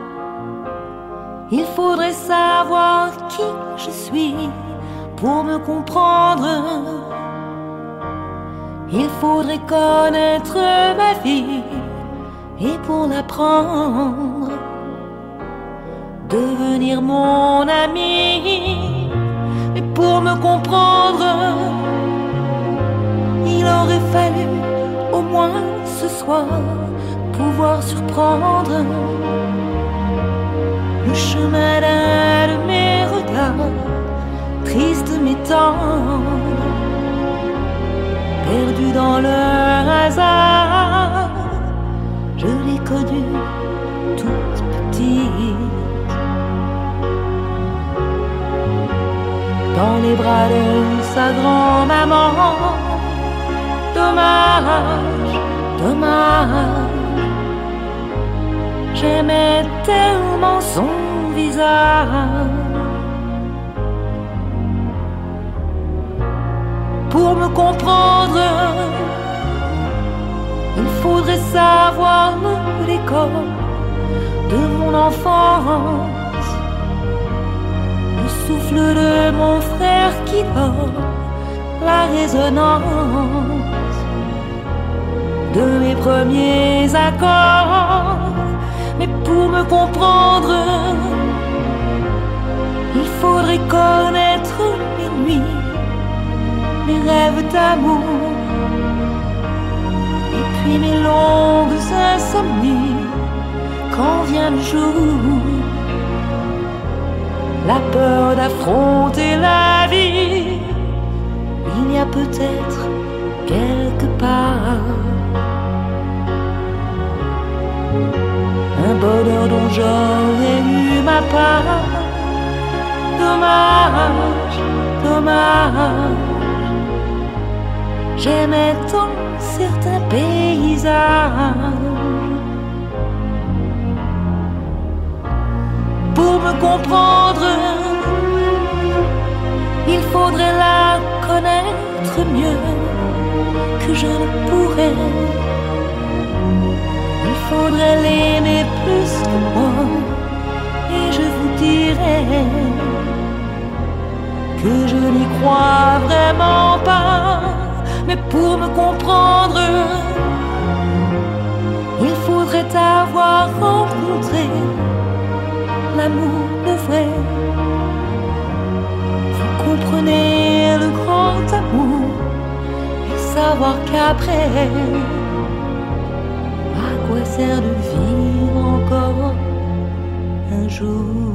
Speaker 11: il faudrait savoir qui je suis. Pour me comprendre, il faudrait connaître ma vie. Et pour l'apprendre, devenir mon ami. Mais pour me comprendre, il aurait fallu au moins ce soir pouvoir surprendre le chemin d'un de mes regards, triste mais tendre, perdu dans le hasard. Je l'ai connue toute petite, dans les bras de sa grand-maman. Dommage, dommage, j'aimais tellement son visage. Pour me comprendre, il faudrait savoir le décor de mon enfance, le souffle de mon frère qui dort, la résonance de mes premiers accords. Mais pour me comprendre, il faudrait connaître mes nuits, mes rêves d'amour, et puis mes longues insomnies. Quand vient le jour, la peur d'affronter la vie, il y a peut-être quelque part un bonheur dont j'aurais eu ma part. Dommage, dommage, j'aimais tant certains paysages. Pour me comprendre, il faudrait la connaître mieux que je ne pourrais. Il faudrait l'aimer plus que moi, et je vous dirais que je n'y crois vraiment pas. Mais pour me comprendre, il faudrait avoir rencontré l'amour de vrai. Vous comprenez le grand amour et savoir qu'après, à quoi sert de vivre encore un jour?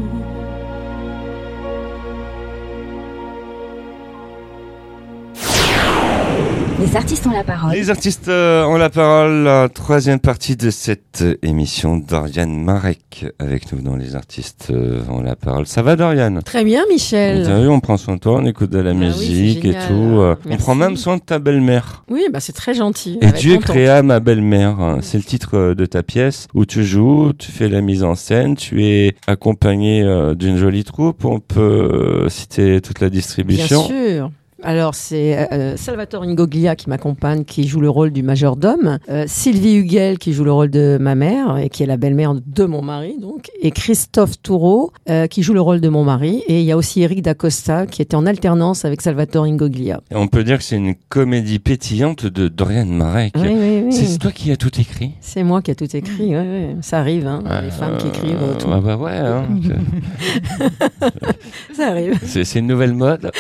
Speaker 7: Les artistes ont la parole.
Speaker 2: Les artistes ont la parole, la troisième partie de cette émission. Dorian Marek avec nous dans Les artistes ont la parole. Ça va, Dorian?
Speaker 4: Très bien, Michel.
Speaker 2: Vous avez vu, on prend soin de toi, on écoute de la musique et tout. On prend même soin de ta belle-mère.
Speaker 4: Oui, bah c'est très gentil.
Speaker 2: Et Dieu créa ma belle-mère. C'est le titre de ta pièce où tu joues, tu fais la mise en scène, tu es accompagné d'une jolie troupe. On peut citer toute la distribution.
Speaker 4: Bien sûr. Alors, c'est Salvatore Ingoglia qui m'accompagne, qui joue le rôle du majordome, Sylvie Huguel qui joue le rôle de ma mère, et qui est la belle-mère de mon mari, donc, et Christophe Toureau qui joue le rôle de mon mari, et il y a aussi Eric Dacosta qui était en alternance avec Salvatore Ingoglia.
Speaker 2: Et on peut dire que c'est une comédie pétillante de Dorian Marek.
Speaker 4: Oui, oui, oui.
Speaker 2: C'est toi qui as tout écrit?
Speaker 4: C'est moi qui ai tout écrit, oui. Ça arrive, hein, les femmes qui écrivent tout.
Speaker 2: Bah ouais, hein.
Speaker 4: Ça arrive.
Speaker 2: C'est une nouvelle mode.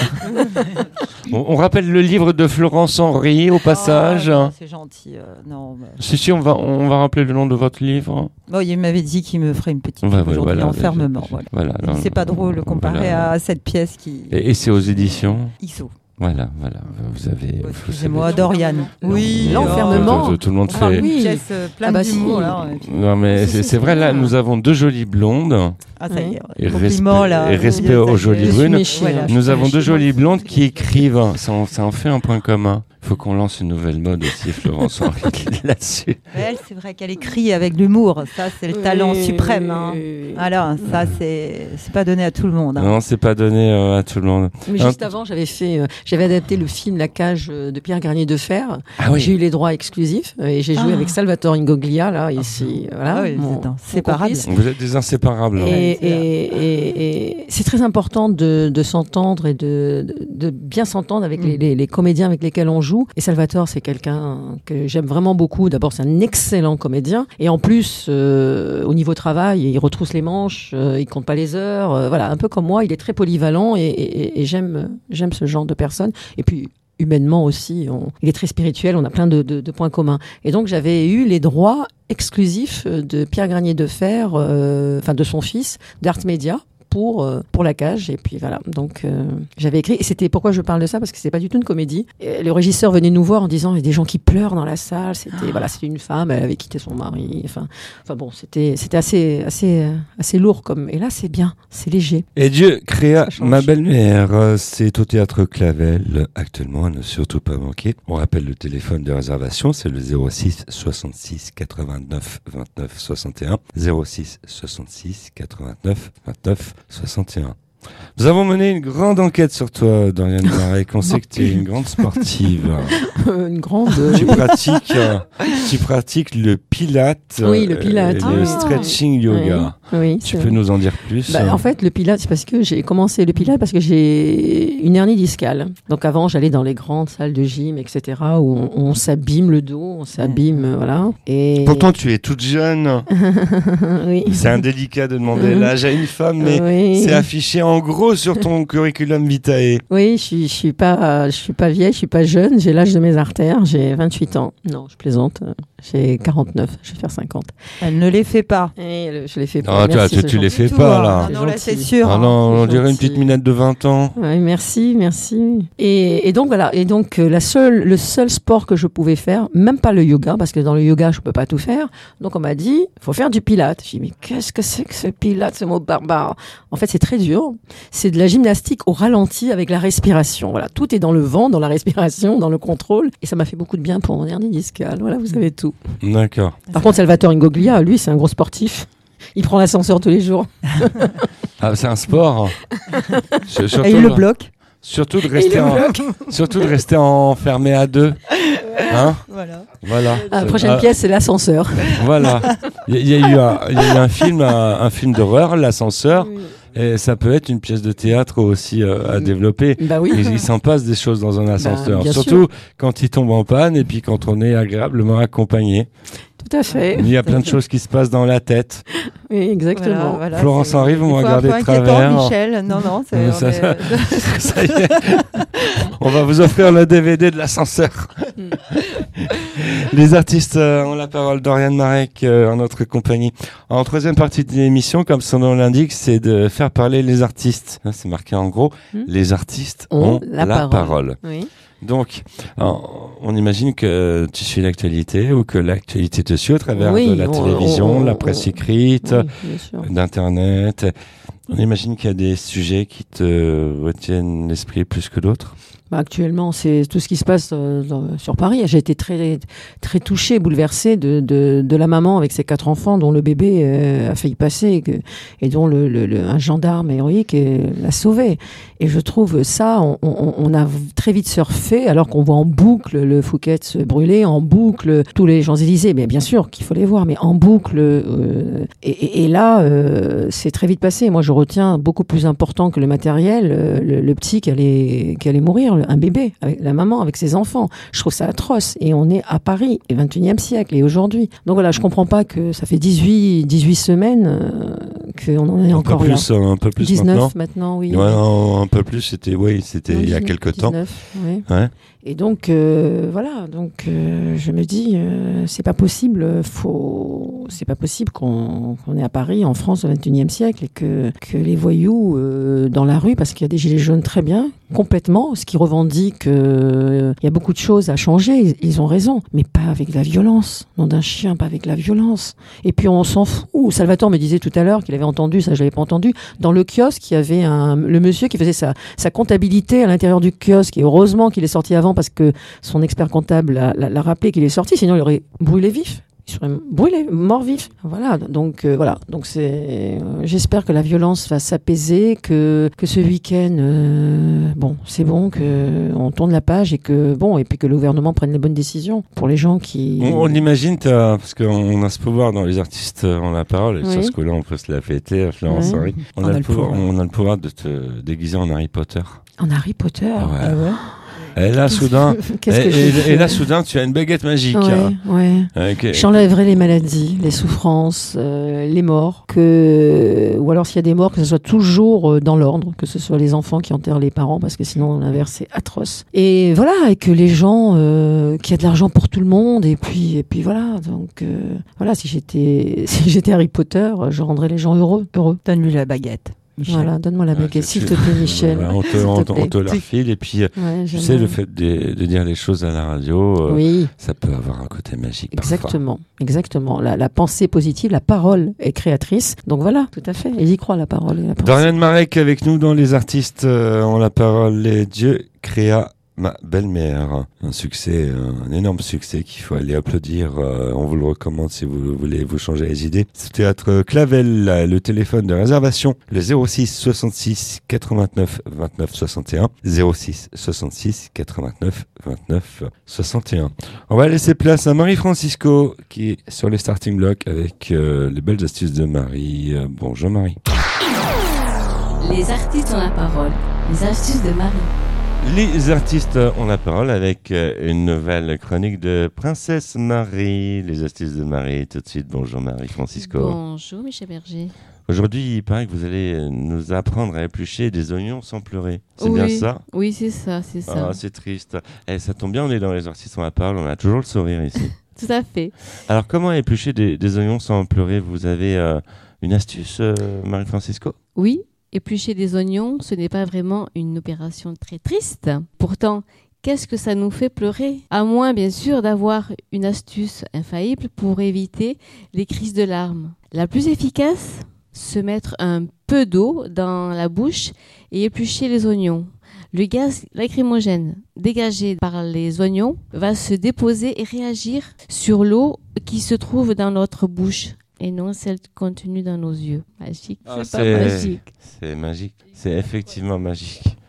Speaker 2: On rappelle le livre de Florence Henry au passage.
Speaker 1: Non, c'est gentil. Non.
Speaker 2: Si, on va rappeler le nom de votre livre.
Speaker 1: Bon, il m'avait dit qu'il me ferait une petite aujourd'hui l'enfermement. Voilà. C'est pas drôle comparé à cette pièce qui.
Speaker 2: Et c'est aux éditions
Speaker 1: ISO.
Speaker 2: Voilà. Vous avez.
Speaker 1: Excusez-moi, Dorian. Oui.
Speaker 4: L'enfermement.
Speaker 2: Tout le monde fait.
Speaker 1: Oui. Une pièce pleine d'humour là.
Speaker 2: Non mais c'est vrai là, nous avons deux jolies blondes.
Speaker 1: Ah, ça y est.
Speaker 2: Et respect aux jolies brunes. Nous avons deux jolies blondes qui écrivent. Ça en fait un point commun. Il faut qu'on lance une nouvelle mode aussi, Florence Henry, là-dessus.
Speaker 1: Elle, c'est vrai qu'elle écrit avec l'humour. Ça, c'est le talent suprême. Hein. Alors, ça, c'est pas donné à tout le monde. Hein.
Speaker 2: Non, c'est pas donné à tout le monde.
Speaker 4: Mais juste avant, j'avais adapté le film La Cage de Pierre Garnier de Fer.
Speaker 2: Ah oui.
Speaker 4: J'ai eu les droits exclusifs et j'ai joué avec Salvatore Ingoglia, là, ici. Voilà,
Speaker 1: séparable.
Speaker 2: Vous êtes des inséparables.
Speaker 4: Et c'est très important de s'entendre et de bien s'entendre avec les comédiens avec lesquels on joue. Et Salvatore, c'est quelqu'un que j'aime vraiment beaucoup. D'abord, c'est un excellent comédien. Et en plus, au niveau travail, il retrousse les manches, il compte pas les heures. Voilà, un peu comme moi, il est très polyvalent et j'aime ce genre de personne. Et puis, humainement aussi, il est très spirituel, on a plein de points communs. Et donc, j'avais eu les droits exclusifs de Pierre Garnier de Fer, de son fils, d'Art Media, pour La Cage. Et puis voilà, donc j'avais écrit, et c'était pourquoi je parle de ça, parce que c'était pas du tout une comédie. Et le régisseur venait nous voir en disant il y a des gens qui pleurent dans la salle. C'était une femme, elle avait quitté son mari. Enfin bon, c'était assez lourd comme. Et là, c'est bien, c'est léger.
Speaker 2: Et Dieu créa ma belle-mère. C'est au théâtre Clavel actuellement, à ne surtout pas manquer. On rappelle le téléphone de réservation, c'est le 06 66 89 29 61. 06 66 89 29 61. Nous avons mené une grande enquête sur toi, Dorian Marek. On sait que tu es une grande sportive.
Speaker 4: Une grande.
Speaker 2: Tu pratiques le pilate.
Speaker 4: Oui, le pilate.
Speaker 2: Le stretching yoga.
Speaker 4: Oui,
Speaker 2: tu peux nous en dire plus?
Speaker 4: En fait, le pilate, c'est parce que j'ai commencé le pilate parce que j'ai une hernie discale. Donc avant, j'allais dans les grandes salles de gym, etc., où on s'abîme le dos, on s'abîme, voilà. Et
Speaker 2: pourtant, tu es toute jeune.
Speaker 4: Oui.
Speaker 2: C'est indélicat de demander l'âge à une femme, mais c'est affiché en gros sur ton curriculum vitae.
Speaker 4: Oui, je suis pas vieille, je suis pas jeune, j'ai l'âge de mes artères, j'ai 28 ans. Non, je plaisante. J'ai 49, je vais faire 50.
Speaker 1: Elle ne les fait pas.
Speaker 4: Je les fais pas.
Speaker 2: Ah, merci, tu les fais pas, là.
Speaker 1: Non, là, c'est sûr.
Speaker 2: Ah non, on dirait une petite minette de 20 ans.
Speaker 4: Oui, merci. Et donc, voilà. Et donc, le seul sport que je pouvais faire, même pas le yoga, parce que dans le yoga, je peux pas tout faire. Donc, on m'a dit, faut faire du pilate. J'ai dit, mais qu'est-ce que c'est que ce pilate, ce mot barbare? En fait, c'est très dur. C'est de la gymnastique au ralenti avec la respiration. Voilà. Tout est dans le vent, dans la respiration, dans le contrôle. Et ça m'a fait beaucoup de bien pour mon hernie discale. Voilà, vous savez tout.
Speaker 2: D'accord.
Speaker 4: Par contre, Salvatore Ingoglia, lui, c'est un gros sportif. Il prend l'ascenseur tous les jours.
Speaker 2: Ah, c'est un sport.
Speaker 1: Et il le bloque.
Speaker 2: Surtout de rester enfermé à deux. Hein? Voilà.
Speaker 4: La prochaine pièce, c'est l'ascenseur.
Speaker 2: Voilà. Il y a eu un film d'horreur, l'ascenseur. Oui. Et ça peut être une pièce de théâtre aussi à développer.
Speaker 4: Bah oui.
Speaker 2: Il s'en passe des choses dans un ascenseur, surtout quand il tombe en panne et puis quand on est agréablement accompagné.
Speaker 4: Tout à fait.
Speaker 2: Il y a plein de choses qui se passent dans la tête.
Speaker 4: Oui, exactement.
Speaker 1: Voilà,
Speaker 2: Florence Henry, vous me regardez de travers.
Speaker 1: Michel, non,
Speaker 2: ça y est. On va vous offrir le DVD de l'ascenseur. Les artistes ont la parole. Dorian Marek en notre compagnie. En troisième partie de l'émission, comme son nom l'indique, c'est de faire parler les artistes. C'est marqué en gros. Les artistes ont la parole.
Speaker 4: Oui.
Speaker 2: Donc, on imagine que tu suis l'actualité ou que l'actualité te suit au travers de la télévision, la presse écrite, d'Internet. On imagine qu'il y a des sujets qui te retiennent l'esprit plus que d'autres.
Speaker 4: Actuellement, c'est tout ce qui se passe sur Paris. J'ai été très, très touchée, bouleversée de la maman avec ses 4 enfants dont le bébé a failli passer et dont un gendarme héroïque l'a sauvé. Et je trouve ça, on a très vite surfé alors qu'on voit en boucle le Fouquet se brûler, en boucle tous les Champs-Élysées. Mais bien sûr qu'il faut les voir, mais en boucle. Et là, c'est très vite passé. Moi, je retiens beaucoup plus important que le matériel, le petit qui allait mourir, un bébé, avec la maman, avec ses enfants. Je trouve ça atroce. Et on est à Paris, au XXIe siècle, et aujourd'hui. Donc voilà, je comprends pas que ça fait 18 semaines qu'on en est encore là.
Speaker 2: Un peu plus
Speaker 4: 19 maintenant, oui.
Speaker 2: Ouais, un peu plus, c'était il y a quelques temps.
Speaker 4: 19, oui.
Speaker 2: Ouais.
Speaker 4: Et donc, voilà. Donc, je me dis, c'est pas possible. C'est pas possible qu'on est à Paris, en France, au XXIe siècle, et que les voyous dans la rue, parce qu'il y a des gilets jaunes très bien, complètement, ce qui revendique il y a beaucoup de choses à changer. Ils ont raison, mais pas avec la violence. Nom d'un chien, pas avec la violence. Et puis on s'en fout. Salvatore me disait tout à l'heure qu'il avait entendu, ça je l'avais pas entendu, dans le kiosque, il y avait le monsieur qui faisait sa comptabilité à l'intérieur du kiosque. Et heureusement qu'il est sorti avant parce que son expert comptable l'a rappelé qu'il est sorti, sinon il aurait brûlé vif. Il serait brûlé, mort vif. Voilà. Donc voilà. Donc j'espère que la violence va s'apaiser, que ce week-end, c'est bon, que on tourne la page et puis que le gouvernement prenne les bonnes décisions pour les gens qui.
Speaker 2: On imagine, parce qu'on a ce pouvoir dans les artistes ont la parole. Et sur ce coup-là, on peut se la fêter, Florence Henry. On a le pouvoir de te déguiser en Harry Potter.
Speaker 4: En Harry Potter.
Speaker 2: Ouais.
Speaker 4: Ah ouais.
Speaker 2: Et là, soudain, tu as une baguette magique.
Speaker 4: Ouais.
Speaker 2: Okay.
Speaker 4: J'enlèverai les maladies, les souffrances, les morts, ou alors s'il y a des morts, que ce soit toujours dans l'ordre, que ce soit les enfants qui enterrent les parents, parce que sinon l'inverse c'est atroce. Et voilà, et que les gens, qu'il y a de l'argent pour tout le monde, et puis voilà. Donc voilà, si j'étais Harry Potter, je rendrais les gens heureux.
Speaker 1: Donne-lui la baguette. Michel.
Speaker 4: Voilà, donne-moi la baguette, s'il te plaît, Michel.
Speaker 2: Voilà, on te la refile. Et puis, tu sais, le fait de dire les choses à la radio, ça peut avoir un côté magique.
Speaker 4: Exactement, parfois. Exactement. La pensée positive, la parole est créatrice. Donc voilà, tout à fait. Ils y croient, la parole et la pensée.
Speaker 2: Dorian Marek avec nous dans Les Artistes ont la parole. Et Dieu créa ma belle-mère. Un énorme succès qu'il faut aller applaudir. On vous le recommande si vous voulez vous changer les idées. C'est au théâtre Clavel, le téléphone de réservation, le 06 66 89 29 61. 06 66 89 29 61. On va laisser place à Marie Francisco qui est sur les starting blocks avec les belles astuces de Marie. Bonjour Marie.
Speaker 3: Les artistes ont la parole. Les astuces de Marie.
Speaker 2: Les artistes ont la parole avec une nouvelle chronique de Princesse Marie. Les astuces de Marie, tout de suite. Bonjour Marie Francisco.
Speaker 12: Bonjour Michel Berger.
Speaker 2: Aujourd'hui, il paraît que vous allez nous apprendre à éplucher des oignons sans pleurer. C'est bien ça?
Speaker 12: Oui, c'est ça, c'est ça.
Speaker 2: Ah, c'est triste. Ça tombe bien, on est dans les artistes ont la parole, on a toujours le sourire ici.
Speaker 12: Tout à fait.
Speaker 2: Alors, comment éplucher des oignons sans pleurer? Vous avez une astuce, Marie Francisco?
Speaker 12: Oui. Éplucher des oignons, ce n'est pas vraiment une opération très triste. Pourtant, qu'est-ce que ça nous fait pleurer? À moins, bien sûr, d'avoir une astuce infaillible pour éviter les crises de larmes. La plus efficace, se mettre un peu d'eau dans la bouche et éplucher les oignons. Le gaz lacrymogène dégagé par les oignons va se déposer et réagir sur l'eau qui se trouve dans notre bouche. Et non celle contenue dans nos yeux. Magique, c'est pas magique.
Speaker 2: C'est magique, c'est effectivement magique.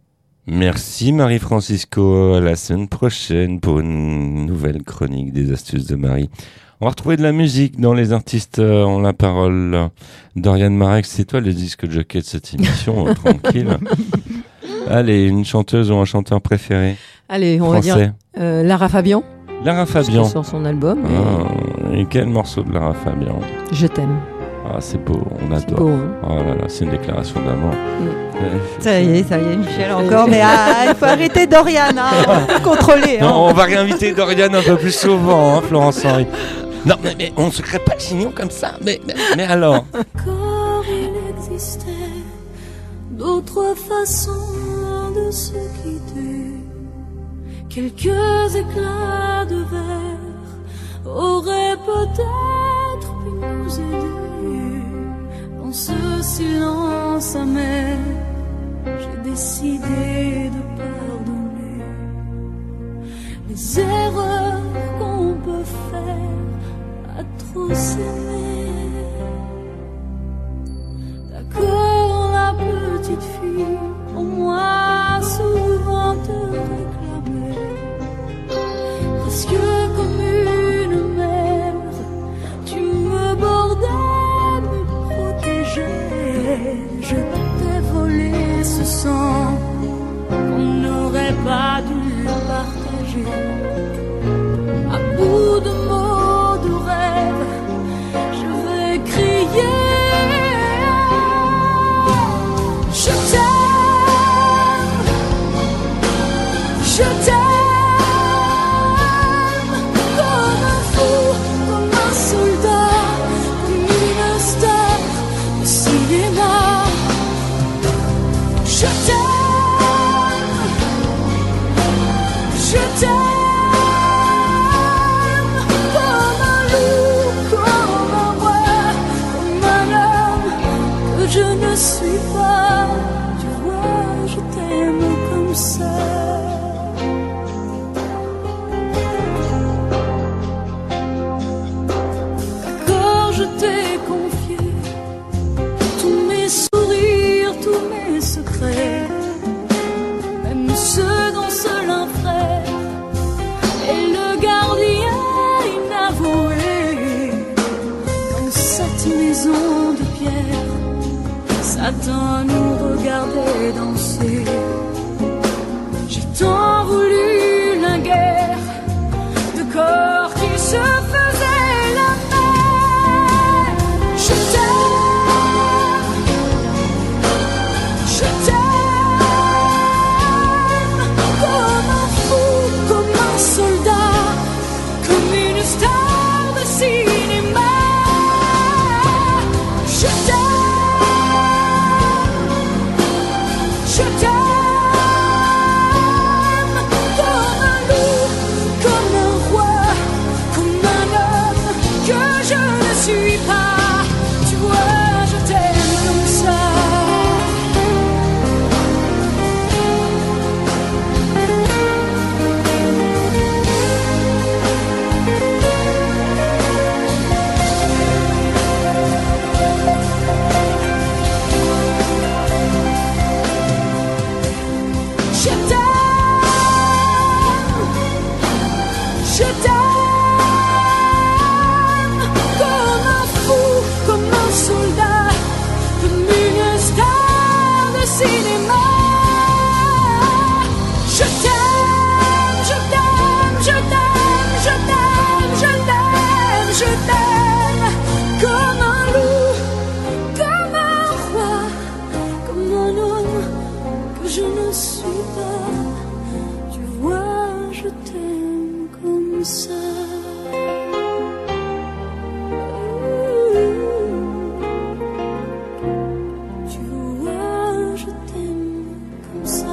Speaker 2: Merci Marie-Francisco. À la semaine prochaine pour une nouvelle chronique des astuces de Marie. On va retrouver de la musique dans Les artistes ont la parole. Dorian Marek, c'est toi le disque jockey de cette émission, tranquille. Allez, une chanteuse ou un chanteur préféré?
Speaker 4: Allez, on
Speaker 2: français.
Speaker 4: va dire Lara Fabian.
Speaker 2: Lara Fabian.
Speaker 4: Sur son album.
Speaker 2: Et quel morceau de Lara Fabian?
Speaker 4: Je t'aime.
Speaker 2: Ah, c'est beau, on adore.
Speaker 4: C'est beau, hein.
Speaker 2: Oh là là, c'est une déclaration d'amour.
Speaker 1: Ça y est, Michel, encore. Mais il faut arrêter Dorian, contrôler.
Speaker 2: Non, on va réinviter Dorian un peu plus souvent, Florence Henry. Non, mais on ne se crée pas de signaux comme ça. Mais alors?
Speaker 11: Encore il existait d'autres façons de se quitter. Quelques éclats de verre auraient peut-être pu nous aider. Dans ce silence amer, j'ai décidé de pardonner les erreurs qu'on peut faire à trop s'aimer. D'accord, la petite fille, pour moi souvent te réclamait, presque comme une mère, tu me bordais, me protégeais. Je t'ai volé ce sang qu'on n'aurait pas dû partager. À bout de mots, de rêves, je vais crier. Je t'aime, je t'aime, comme un fou, comme un soldat, comme une star de cinéma. Je t'aime, je t'aime. Je ne suis pas, tu vois, je t'aime comme ça. D'accord, je t'ai confié tous mes sourires, tous mes secrets, même ceux dont seul un frère est le gardien inavoué. Dans cette maison de pierre, Satan nous regardait danser. J'ai tant voulu la guerre de corps qui se faisaient la paix. Je t'aime, comme un fou, comme un soldat, comme une star de cinéma. Je t'aime. Je t'aime comme un loup, comme un roi, comme un homme que je ne suis pas. Tu vois, je t'aime comme ça. Je t'aime, je t'aime, comme un fou, comme un soldat, comme une star de cinéma. Je t'aime, je t'aime, je t'aime, je t'aime, je t'aime, je t'aime, comme un loup, comme un roi, comme un homme que je ne suis pas. Tu vois, je t'aime comme ça. Tu vois, je t'aime comme ça.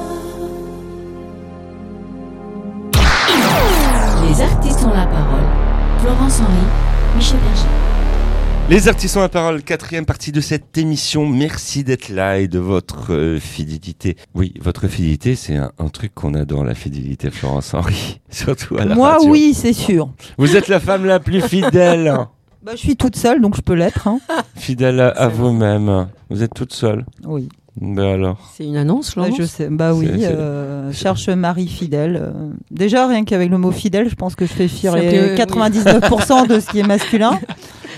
Speaker 3: Les artistes ont la parole. Florence Henry, Michel Berger.
Speaker 2: Les artistes ont la parole, 4e partie de cette émission. Merci d'être là et de votre fidélité. Oui, votre fidélité, c'est un truc qu'on adore, la fidélité, Florence Henry. Surtout à la
Speaker 1: Moi,
Speaker 2: radio.
Speaker 1: oui, c'est sûr.
Speaker 2: Vous êtes la femme la plus fidèle.
Speaker 1: Je suis toute seule, donc je peux l'être.
Speaker 2: Fidèle à vous-même. Vous êtes toute seule.
Speaker 1: Oui.
Speaker 2: Ben alors.
Speaker 4: C'est une annonce, Laurence ?
Speaker 1: Je sais. Bah oui. Cherche mari fidèle. Déjà, rien qu'avec le mot fidèle, je pense que je fais fier 99% de ce qui est masculin. Hein ?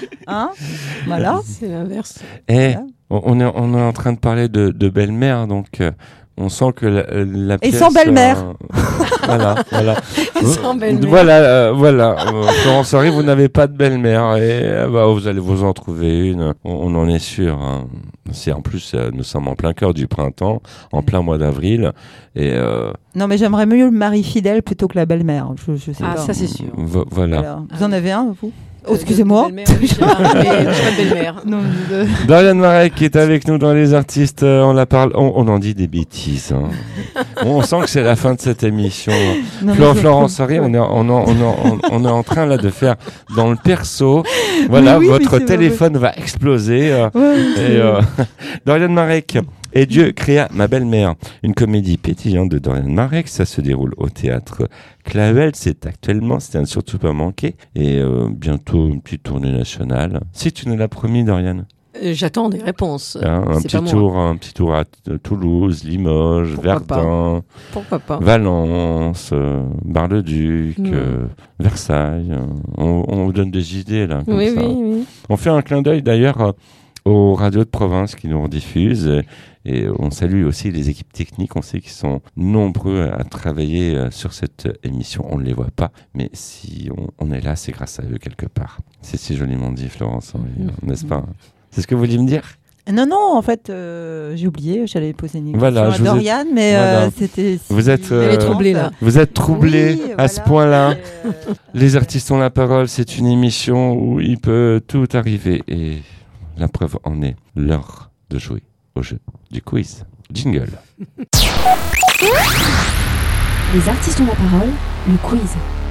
Speaker 1: Voilà.
Speaker 4: C'est l'inverse.
Speaker 2: Et on est en train de parler de belle-mère, donc on sent que la pièce...
Speaker 1: Et sans belle-mère.
Speaker 2: Voilà.
Speaker 4: Sans belle-mère.
Speaker 2: Voilà. Florence Henry, vous n'avez pas de belle-mère et vous allez vous en trouver une. On en est sûr. Hein. En plus, nous sommes en plein cœur du printemps, en plein mois d'avril. Et
Speaker 1: non, mais j'aimerais mieux le mari fidèle plutôt que la belle-mère. Je sais pas.
Speaker 4: Ça c'est sûr.
Speaker 2: Voilà.
Speaker 1: Alors, vous en avez un, vous ? Excusez-moi.
Speaker 4: Je pas de belle-mère.
Speaker 2: Dorian Marek qui est avec nous dans Les Artistes, on en dit des bêtises. Hein. On sent que c'est la fin de cette émission. Florence Henry, on est en train là de faire dans le perso. Voilà, votre téléphone va exploser. Dorian Marek. Et Dieu créa ma belle-mère, une comédie pétillante de Dorian Marek. Ça se déroule au théâtre Clavel. C'est à ne surtout pas manquer. Et bientôt une petite tournée nationale. Si tu nous l'as promis, Dorian.
Speaker 4: J'attends des réponses.
Speaker 2: Un petit tour à Toulouse, Limoges, Verdun,
Speaker 4: Pourquoi pas.
Speaker 2: Valence, Bar-le-Duc, Versailles. On vous donne des idées là. Comme ça.
Speaker 4: Oui.
Speaker 2: On fait un clin d'œil d'ailleurs aux radios de province qui nous rediffusent. Et on salue aussi les équipes techniques. On sait qu'ils sont nombreux à travailler sur cette émission. On ne les voit pas, mais si on est là, c'est grâce à eux quelque part. C'est si joliment dit, Florence, n'est-ce pas ? C'est ce que vous vouliez me dire ?
Speaker 1: Non, en fait, j'ai oublié. J'allais poser une question à Dorian, mais c'était...
Speaker 2: Vous êtes
Speaker 4: troublé là.
Speaker 2: Vous êtes troublé à ce point-là. Les artistes ont la parole. C'est une émission où il peut tout arriver. Et la preuve en est l'heure de jouer au jeu du quiz. Jingle.
Speaker 7: Les artistes ont la parole, le quiz.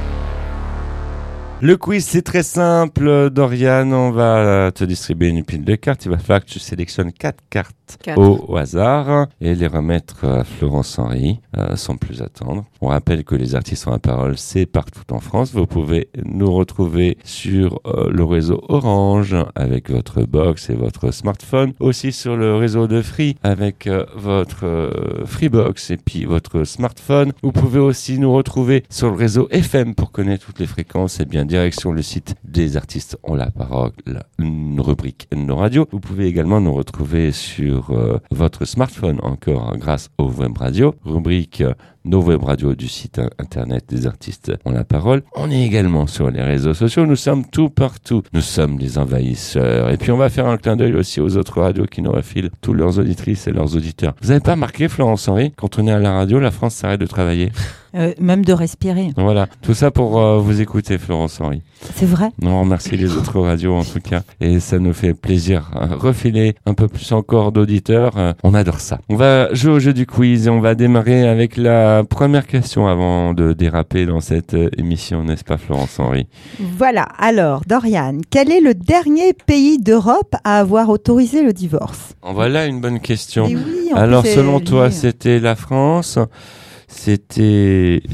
Speaker 2: Le quiz, c'est très simple, Dorian. On va te distribuer une pile de cartes. Il va falloir que tu sélectionnes 4 cartes au hasard et les remettre à Florence Henry sans plus attendre. On rappelle que les artistes ont la parole, c'est partout en France. Vous pouvez nous retrouver sur le réseau Orange avec votre box et votre smartphone. Aussi sur le réseau de Free avec votre Freebox et puis votre smartphone. Vous pouvez aussi nous retrouver sur le réseau FM pour connaître toutes les fréquences. Et bien direction le site des artistes ont la parole, une rubrique Nos radios. Vous pouvez également nous retrouver sur votre smartphone encore grâce au web radio, rubrique nos web radios du site internet des artistes ont la parole. On est également sur les réseaux sociaux, nous sommes tout partout, nous sommes les envahisseurs. Et puis on va faire un clin d'œil aussi aux autres radios qui nous refilent tous leurs auditrices et leurs auditeurs. Vous n'avez pas remarqué, Florence Henry, quand on est à la radio, la France s'arrête de travailler,
Speaker 1: même de respirer.
Speaker 2: Voilà, tout ça pour vous écouter, Florence Henry.
Speaker 1: C'est vrai.
Speaker 2: On remercie les autres radios en tout cas, et ça nous fait plaisir refiler un peu plus encore d'auditeurs. On adore ça. On va jouer au jeu du quiz et on va démarrer avec la première question avant de déraper dans cette émission, n'est-ce pas, Florence Henry ?
Speaker 1: Voilà. Alors, Dorian, quel est le dernier pays d'Europe à avoir autorisé le divorce ?
Speaker 2: Voilà une bonne question.
Speaker 1: Oui,
Speaker 2: alors, selon toi, c'était la France ? C'était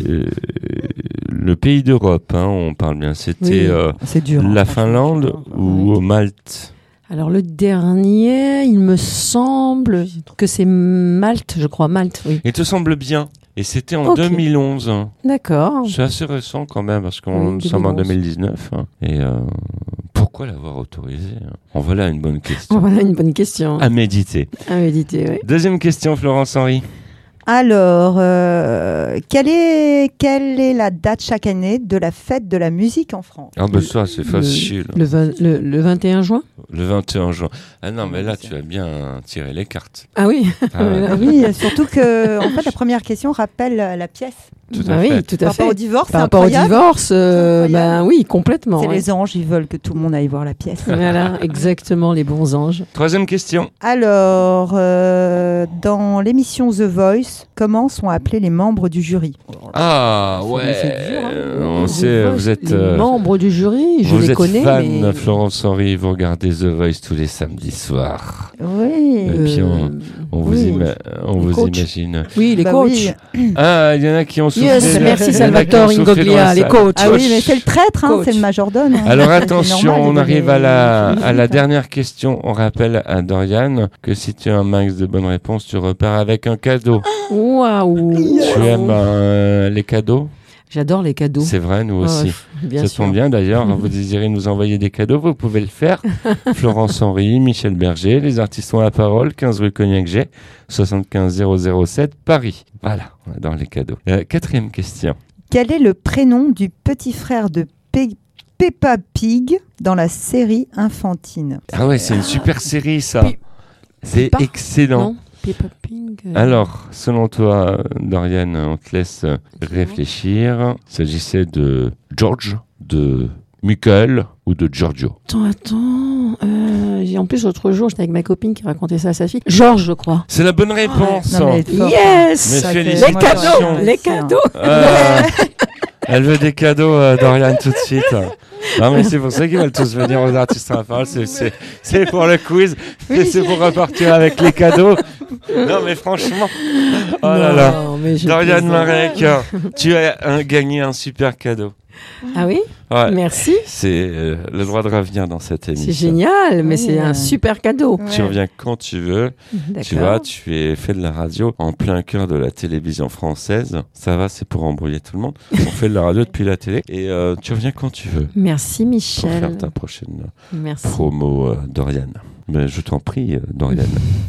Speaker 2: le pays d'Europe, hein, on parle bien. C'était
Speaker 1: c'est dur,
Speaker 2: la Finlande ou Malte ?
Speaker 4: Alors le dernier, il me semble que c'est Malte, je crois, Malte, oui.
Speaker 2: Il te semble bien. Et c'était en 2011.
Speaker 4: D'accord.
Speaker 2: C'est assez récent quand même, parce qu'on sommes en 2019. Hein. Et pourquoi l'avoir autorisé ? En voilà une bonne question. À méditer.
Speaker 4: Oui.
Speaker 2: Deuxième question, Florence Henry.
Speaker 1: Alors, quelle est la date chaque année de la fête de la musique en France ?
Speaker 2: Ah ben ça, c'est facile.
Speaker 4: Le 21 juin ?
Speaker 2: Le 21 juin. Ah non, mais là, tu as bien tiré les cartes.
Speaker 4: Ah oui.
Speaker 1: Oui, surtout que en fait, la première question rappelle la pièce.
Speaker 2: Tout à fait.
Speaker 4: Tout à fait.
Speaker 1: Par rapport au divorce,
Speaker 4: Par rapport au divorce, oui, complètement.
Speaker 1: C'est les anges, ils veulent que tout le monde aille voir la pièce.
Speaker 4: Voilà, exactement, les bons anges.
Speaker 2: Troisième question.
Speaker 1: Alors, dans l'émission The Voice, comment sont appelés les membres du jury ?
Speaker 2: Ah ouais,
Speaker 1: c'est dur, hein.
Speaker 2: vous êtes
Speaker 4: membre du jury, je les connais.
Speaker 2: Vous êtes fan, Florence Henry, vous regardez The Voice tous les samedis soirs.
Speaker 1: Oui.
Speaker 2: Et puis on vous imagine.
Speaker 4: Oui, les coachs.
Speaker 2: Oui. Ah, il y en a qui ont souffert.
Speaker 4: Yes, merci Salvatore Ingoglia, les coachs.
Speaker 1: Ah oui, mais c'est le traître, c'est le majordome.
Speaker 2: Alors attention, on arrive à la dernière question. On rappelle à Dorian que si tu as un max de bonnes réponses, tu repars avec un cadeau.
Speaker 4: Waouh.
Speaker 2: Tu aimes les cadeaux ?
Speaker 4: J'adore les cadeaux.
Speaker 2: C'est vrai, nous aussi.
Speaker 4: Bien sûr.
Speaker 2: Ça tombe bien d'ailleurs. Vous désirez nous envoyer des cadeaux, vous pouvez le faire. Florence Henry, Michel Berger, les artistes ont la parole, 15 rue Cognac-Jet, 75 007 Paris. Voilà, on adore les cadeaux. 4e question.
Speaker 1: Quel est le prénom du petit frère de Peppa Pig dans la série Infantine ?
Speaker 2: Ah ouais, c'est une super série ça. C'est excellent.
Speaker 4: Non, Peppa Pig.
Speaker 2: Alors, selon toi, Dorian, on te laisse réfléchir. Il s'agissait de George, de Michael ou de Giorgio.
Speaker 4: Attends. En plus, l'autre jour, j'étais avec ma copine qui racontait ça à sa fille. Georges, je crois.
Speaker 2: C'est la bonne réponse.
Speaker 1: Non, mais
Speaker 4: yes.
Speaker 2: Mais félicitations.
Speaker 4: Les cadeaux.
Speaker 2: Elle veut des cadeaux, Dorian, tout de suite. Non, mais c'est pour ça qu'ils veulent tous venir aux artistes à la parole. C'est pour le quiz. Oui. C'est pour repartir avec les cadeaux. Non, mais franchement. Oh là là. Dorian Marek, tu as gagné un super cadeau.
Speaker 4: Ah oui?
Speaker 2: Ouais.
Speaker 4: Merci.
Speaker 2: C'est le droit de revenir dans cette émission.
Speaker 4: C'est génial, mais c'est un super cadeau.
Speaker 2: Ouais. Tu reviens quand tu veux.
Speaker 4: D'accord.
Speaker 2: Tu vois, tu es fait de la radio en plein cœur de la télévision française. Ça va, c'est pour embrouiller tout le monde. On fait de la radio depuis la télé et tu reviens quand tu veux.
Speaker 4: Merci Michel.
Speaker 2: Pour faire ta prochaine promo, Dorian. Mais je t'en prie, Dorian.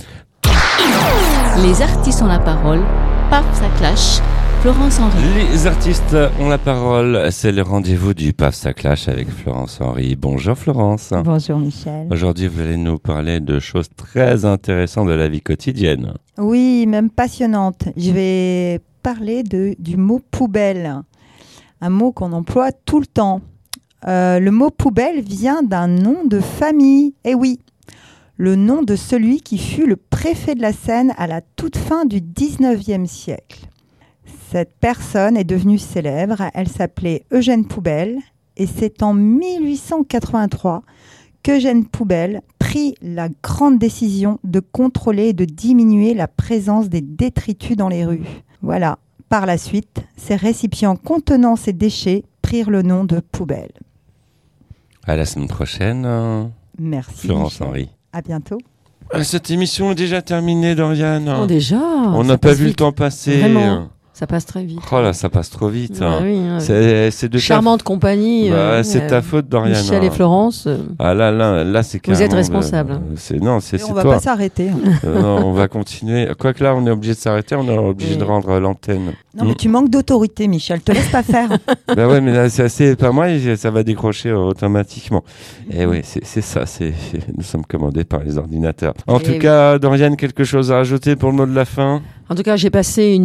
Speaker 3: Les artistes ont la parole. Paf, ça clash. Florence Henry.
Speaker 2: Les artistes ont la parole, c'est le rendez-vous du Paf ça clash avec Florence Henry. Bonjour Florence.
Speaker 1: Bonjour Michel.
Speaker 2: Aujourd'hui, vous allez nous parler de choses très intéressantes de la vie quotidienne.
Speaker 1: Oui, même passionnantes. Je vais parler du mot poubelle, un mot qu'on emploie tout le temps. Le mot poubelle vient d'un nom de famille, et oui, le nom de celui qui fut le préfet de la Seine à la toute fin du 19e siècle. Cette personne est devenue célèbre, elle s'appelait Eugène Poubelle et c'est en 1883 qu'Eugène Poubelle prit la grande décision de contrôler et de diminuer la présence des détritus dans les rues. Voilà, par la suite, ces récipients contenant ces déchets prirent le nom de poubelle.
Speaker 2: À la semaine prochaine.
Speaker 1: Merci
Speaker 2: Florence
Speaker 1: Michel.
Speaker 2: Henry.
Speaker 1: À bientôt.
Speaker 2: Cette émission est déjà terminée, Dorian.
Speaker 4: Oh déjà.
Speaker 2: On n'a pas vu le temps passer.
Speaker 4: Vraiment. Ça passe très vite.
Speaker 2: Oh là, ça passe trop vite.
Speaker 4: Ah, oui,
Speaker 2: c'est de
Speaker 4: charmante compagnie.
Speaker 2: C'est ta faute, Dorian.
Speaker 4: Michel et Florence.
Speaker 2: Ah là, c'est carrément.
Speaker 4: Vous êtes responsables.
Speaker 2: C'est toi.
Speaker 1: On va pas s'arrêter.
Speaker 2: Non, on va continuer. Quoique là, on est obligé de s'arrêter. On est obligé de rendre l'antenne.
Speaker 1: Non, mais tu manques d'autorité, Michel. Te laisse pas faire.
Speaker 2: Bah ouais, mais là, c'est assez pas moi. Ça va décrocher automatiquement. Et oui, c'est ça. Nous sommes commandés par les ordinateurs. En tout cas, Dorian, quelque chose à rajouter pour le mot de la fin?
Speaker 4: En tout cas, j'ai passé une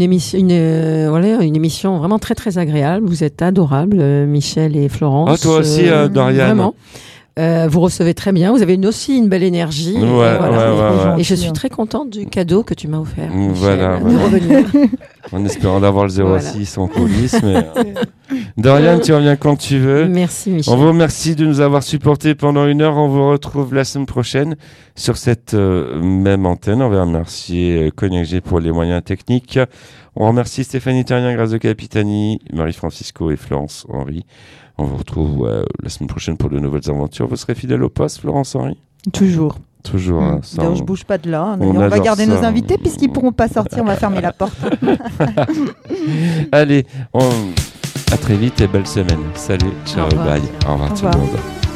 Speaker 4: émission vraiment très très agréable. Vous êtes adorables, Michel et Florence.
Speaker 2: Oh, toi aussi, Dorian.
Speaker 4: Vraiment. Vous recevez très bien. Vous avez aussi une belle énergie.
Speaker 2: Ouais.
Speaker 4: Et je suis très contente du cadeau que tu m'as offert.
Speaker 2: Voilà.
Speaker 4: De revenir.
Speaker 2: En espérant d'avoir le 06 en coulisses. Mais... Dorian, tu reviens quand tu veux.
Speaker 4: Merci Michel.
Speaker 2: On vous remercie de nous avoir supportés pendant 1 heure. On vous retrouve la semaine prochaine sur cette même antenne. On va remercier Cognac G pour les moyens techniques. On remercie Stéphanie Terrien, Grâce de Capitani, Marie-Francisco et Florence Henry. On vous retrouve la semaine prochaine pour de nouvelles aventures. Vous serez fidèle au poste, Florence Henry?
Speaker 1: Toujours.
Speaker 2: Toujours.
Speaker 1: D'ailleurs, je bouge pas de là. On va garder nos invités puisqu'ils pourront pas sortir. On va fermer la porte.
Speaker 2: Allez, à très vite et belle semaine. Salut, ciao, bye. Au revoir tout le monde.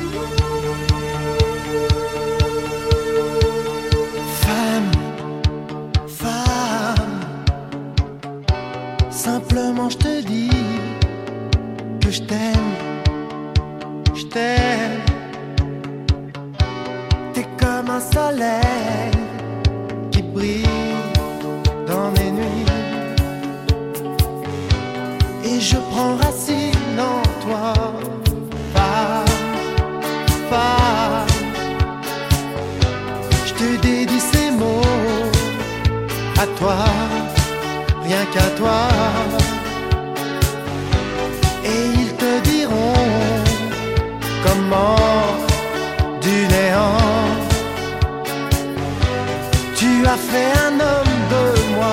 Speaker 9: Simplement je te dis que je t'aime, t'es comme un soleil qui brille dans mes nuits et je prends racine en toi, je te dédie ces mots à toi, rien qu'à toi. Et il te dit comment du néant tu as fait un homme de moi.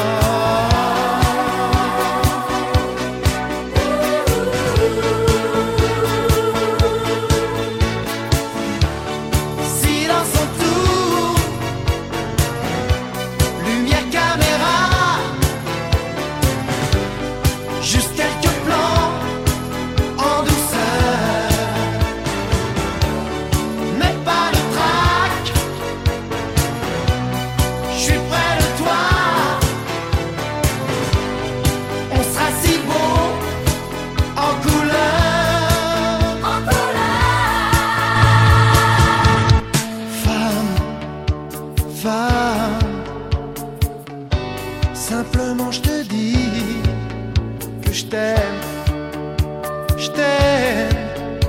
Speaker 9: Simplement je te dis que je t'aime, je t'aime.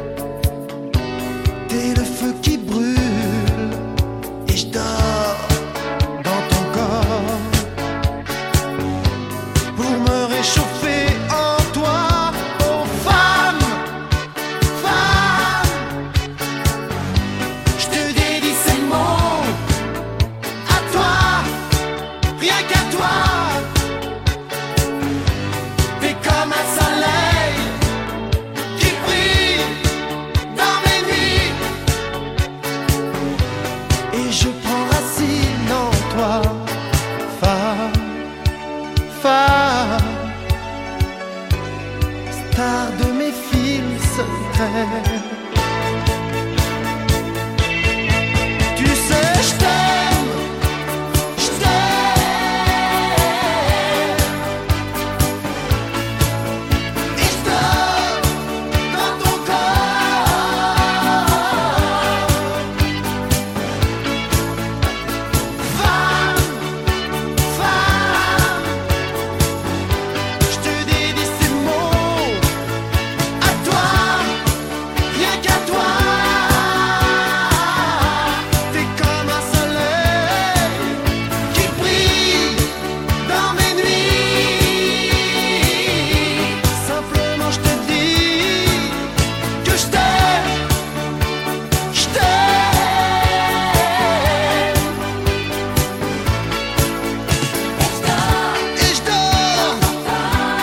Speaker 9: T'es le feu qui brûle et je dors dans ton corps pour me réchauffer en toi. Oh femme, femme, je te dédie ces mots à toi, rien qu'à toi. Comme un soleil qui brille dans mes nuits, et je prends racine en toi, femme, femme, star de mes films secrets. Tu sais, je t'aime, je t'aime.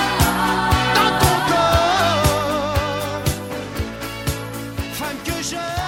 Speaker 9: Que je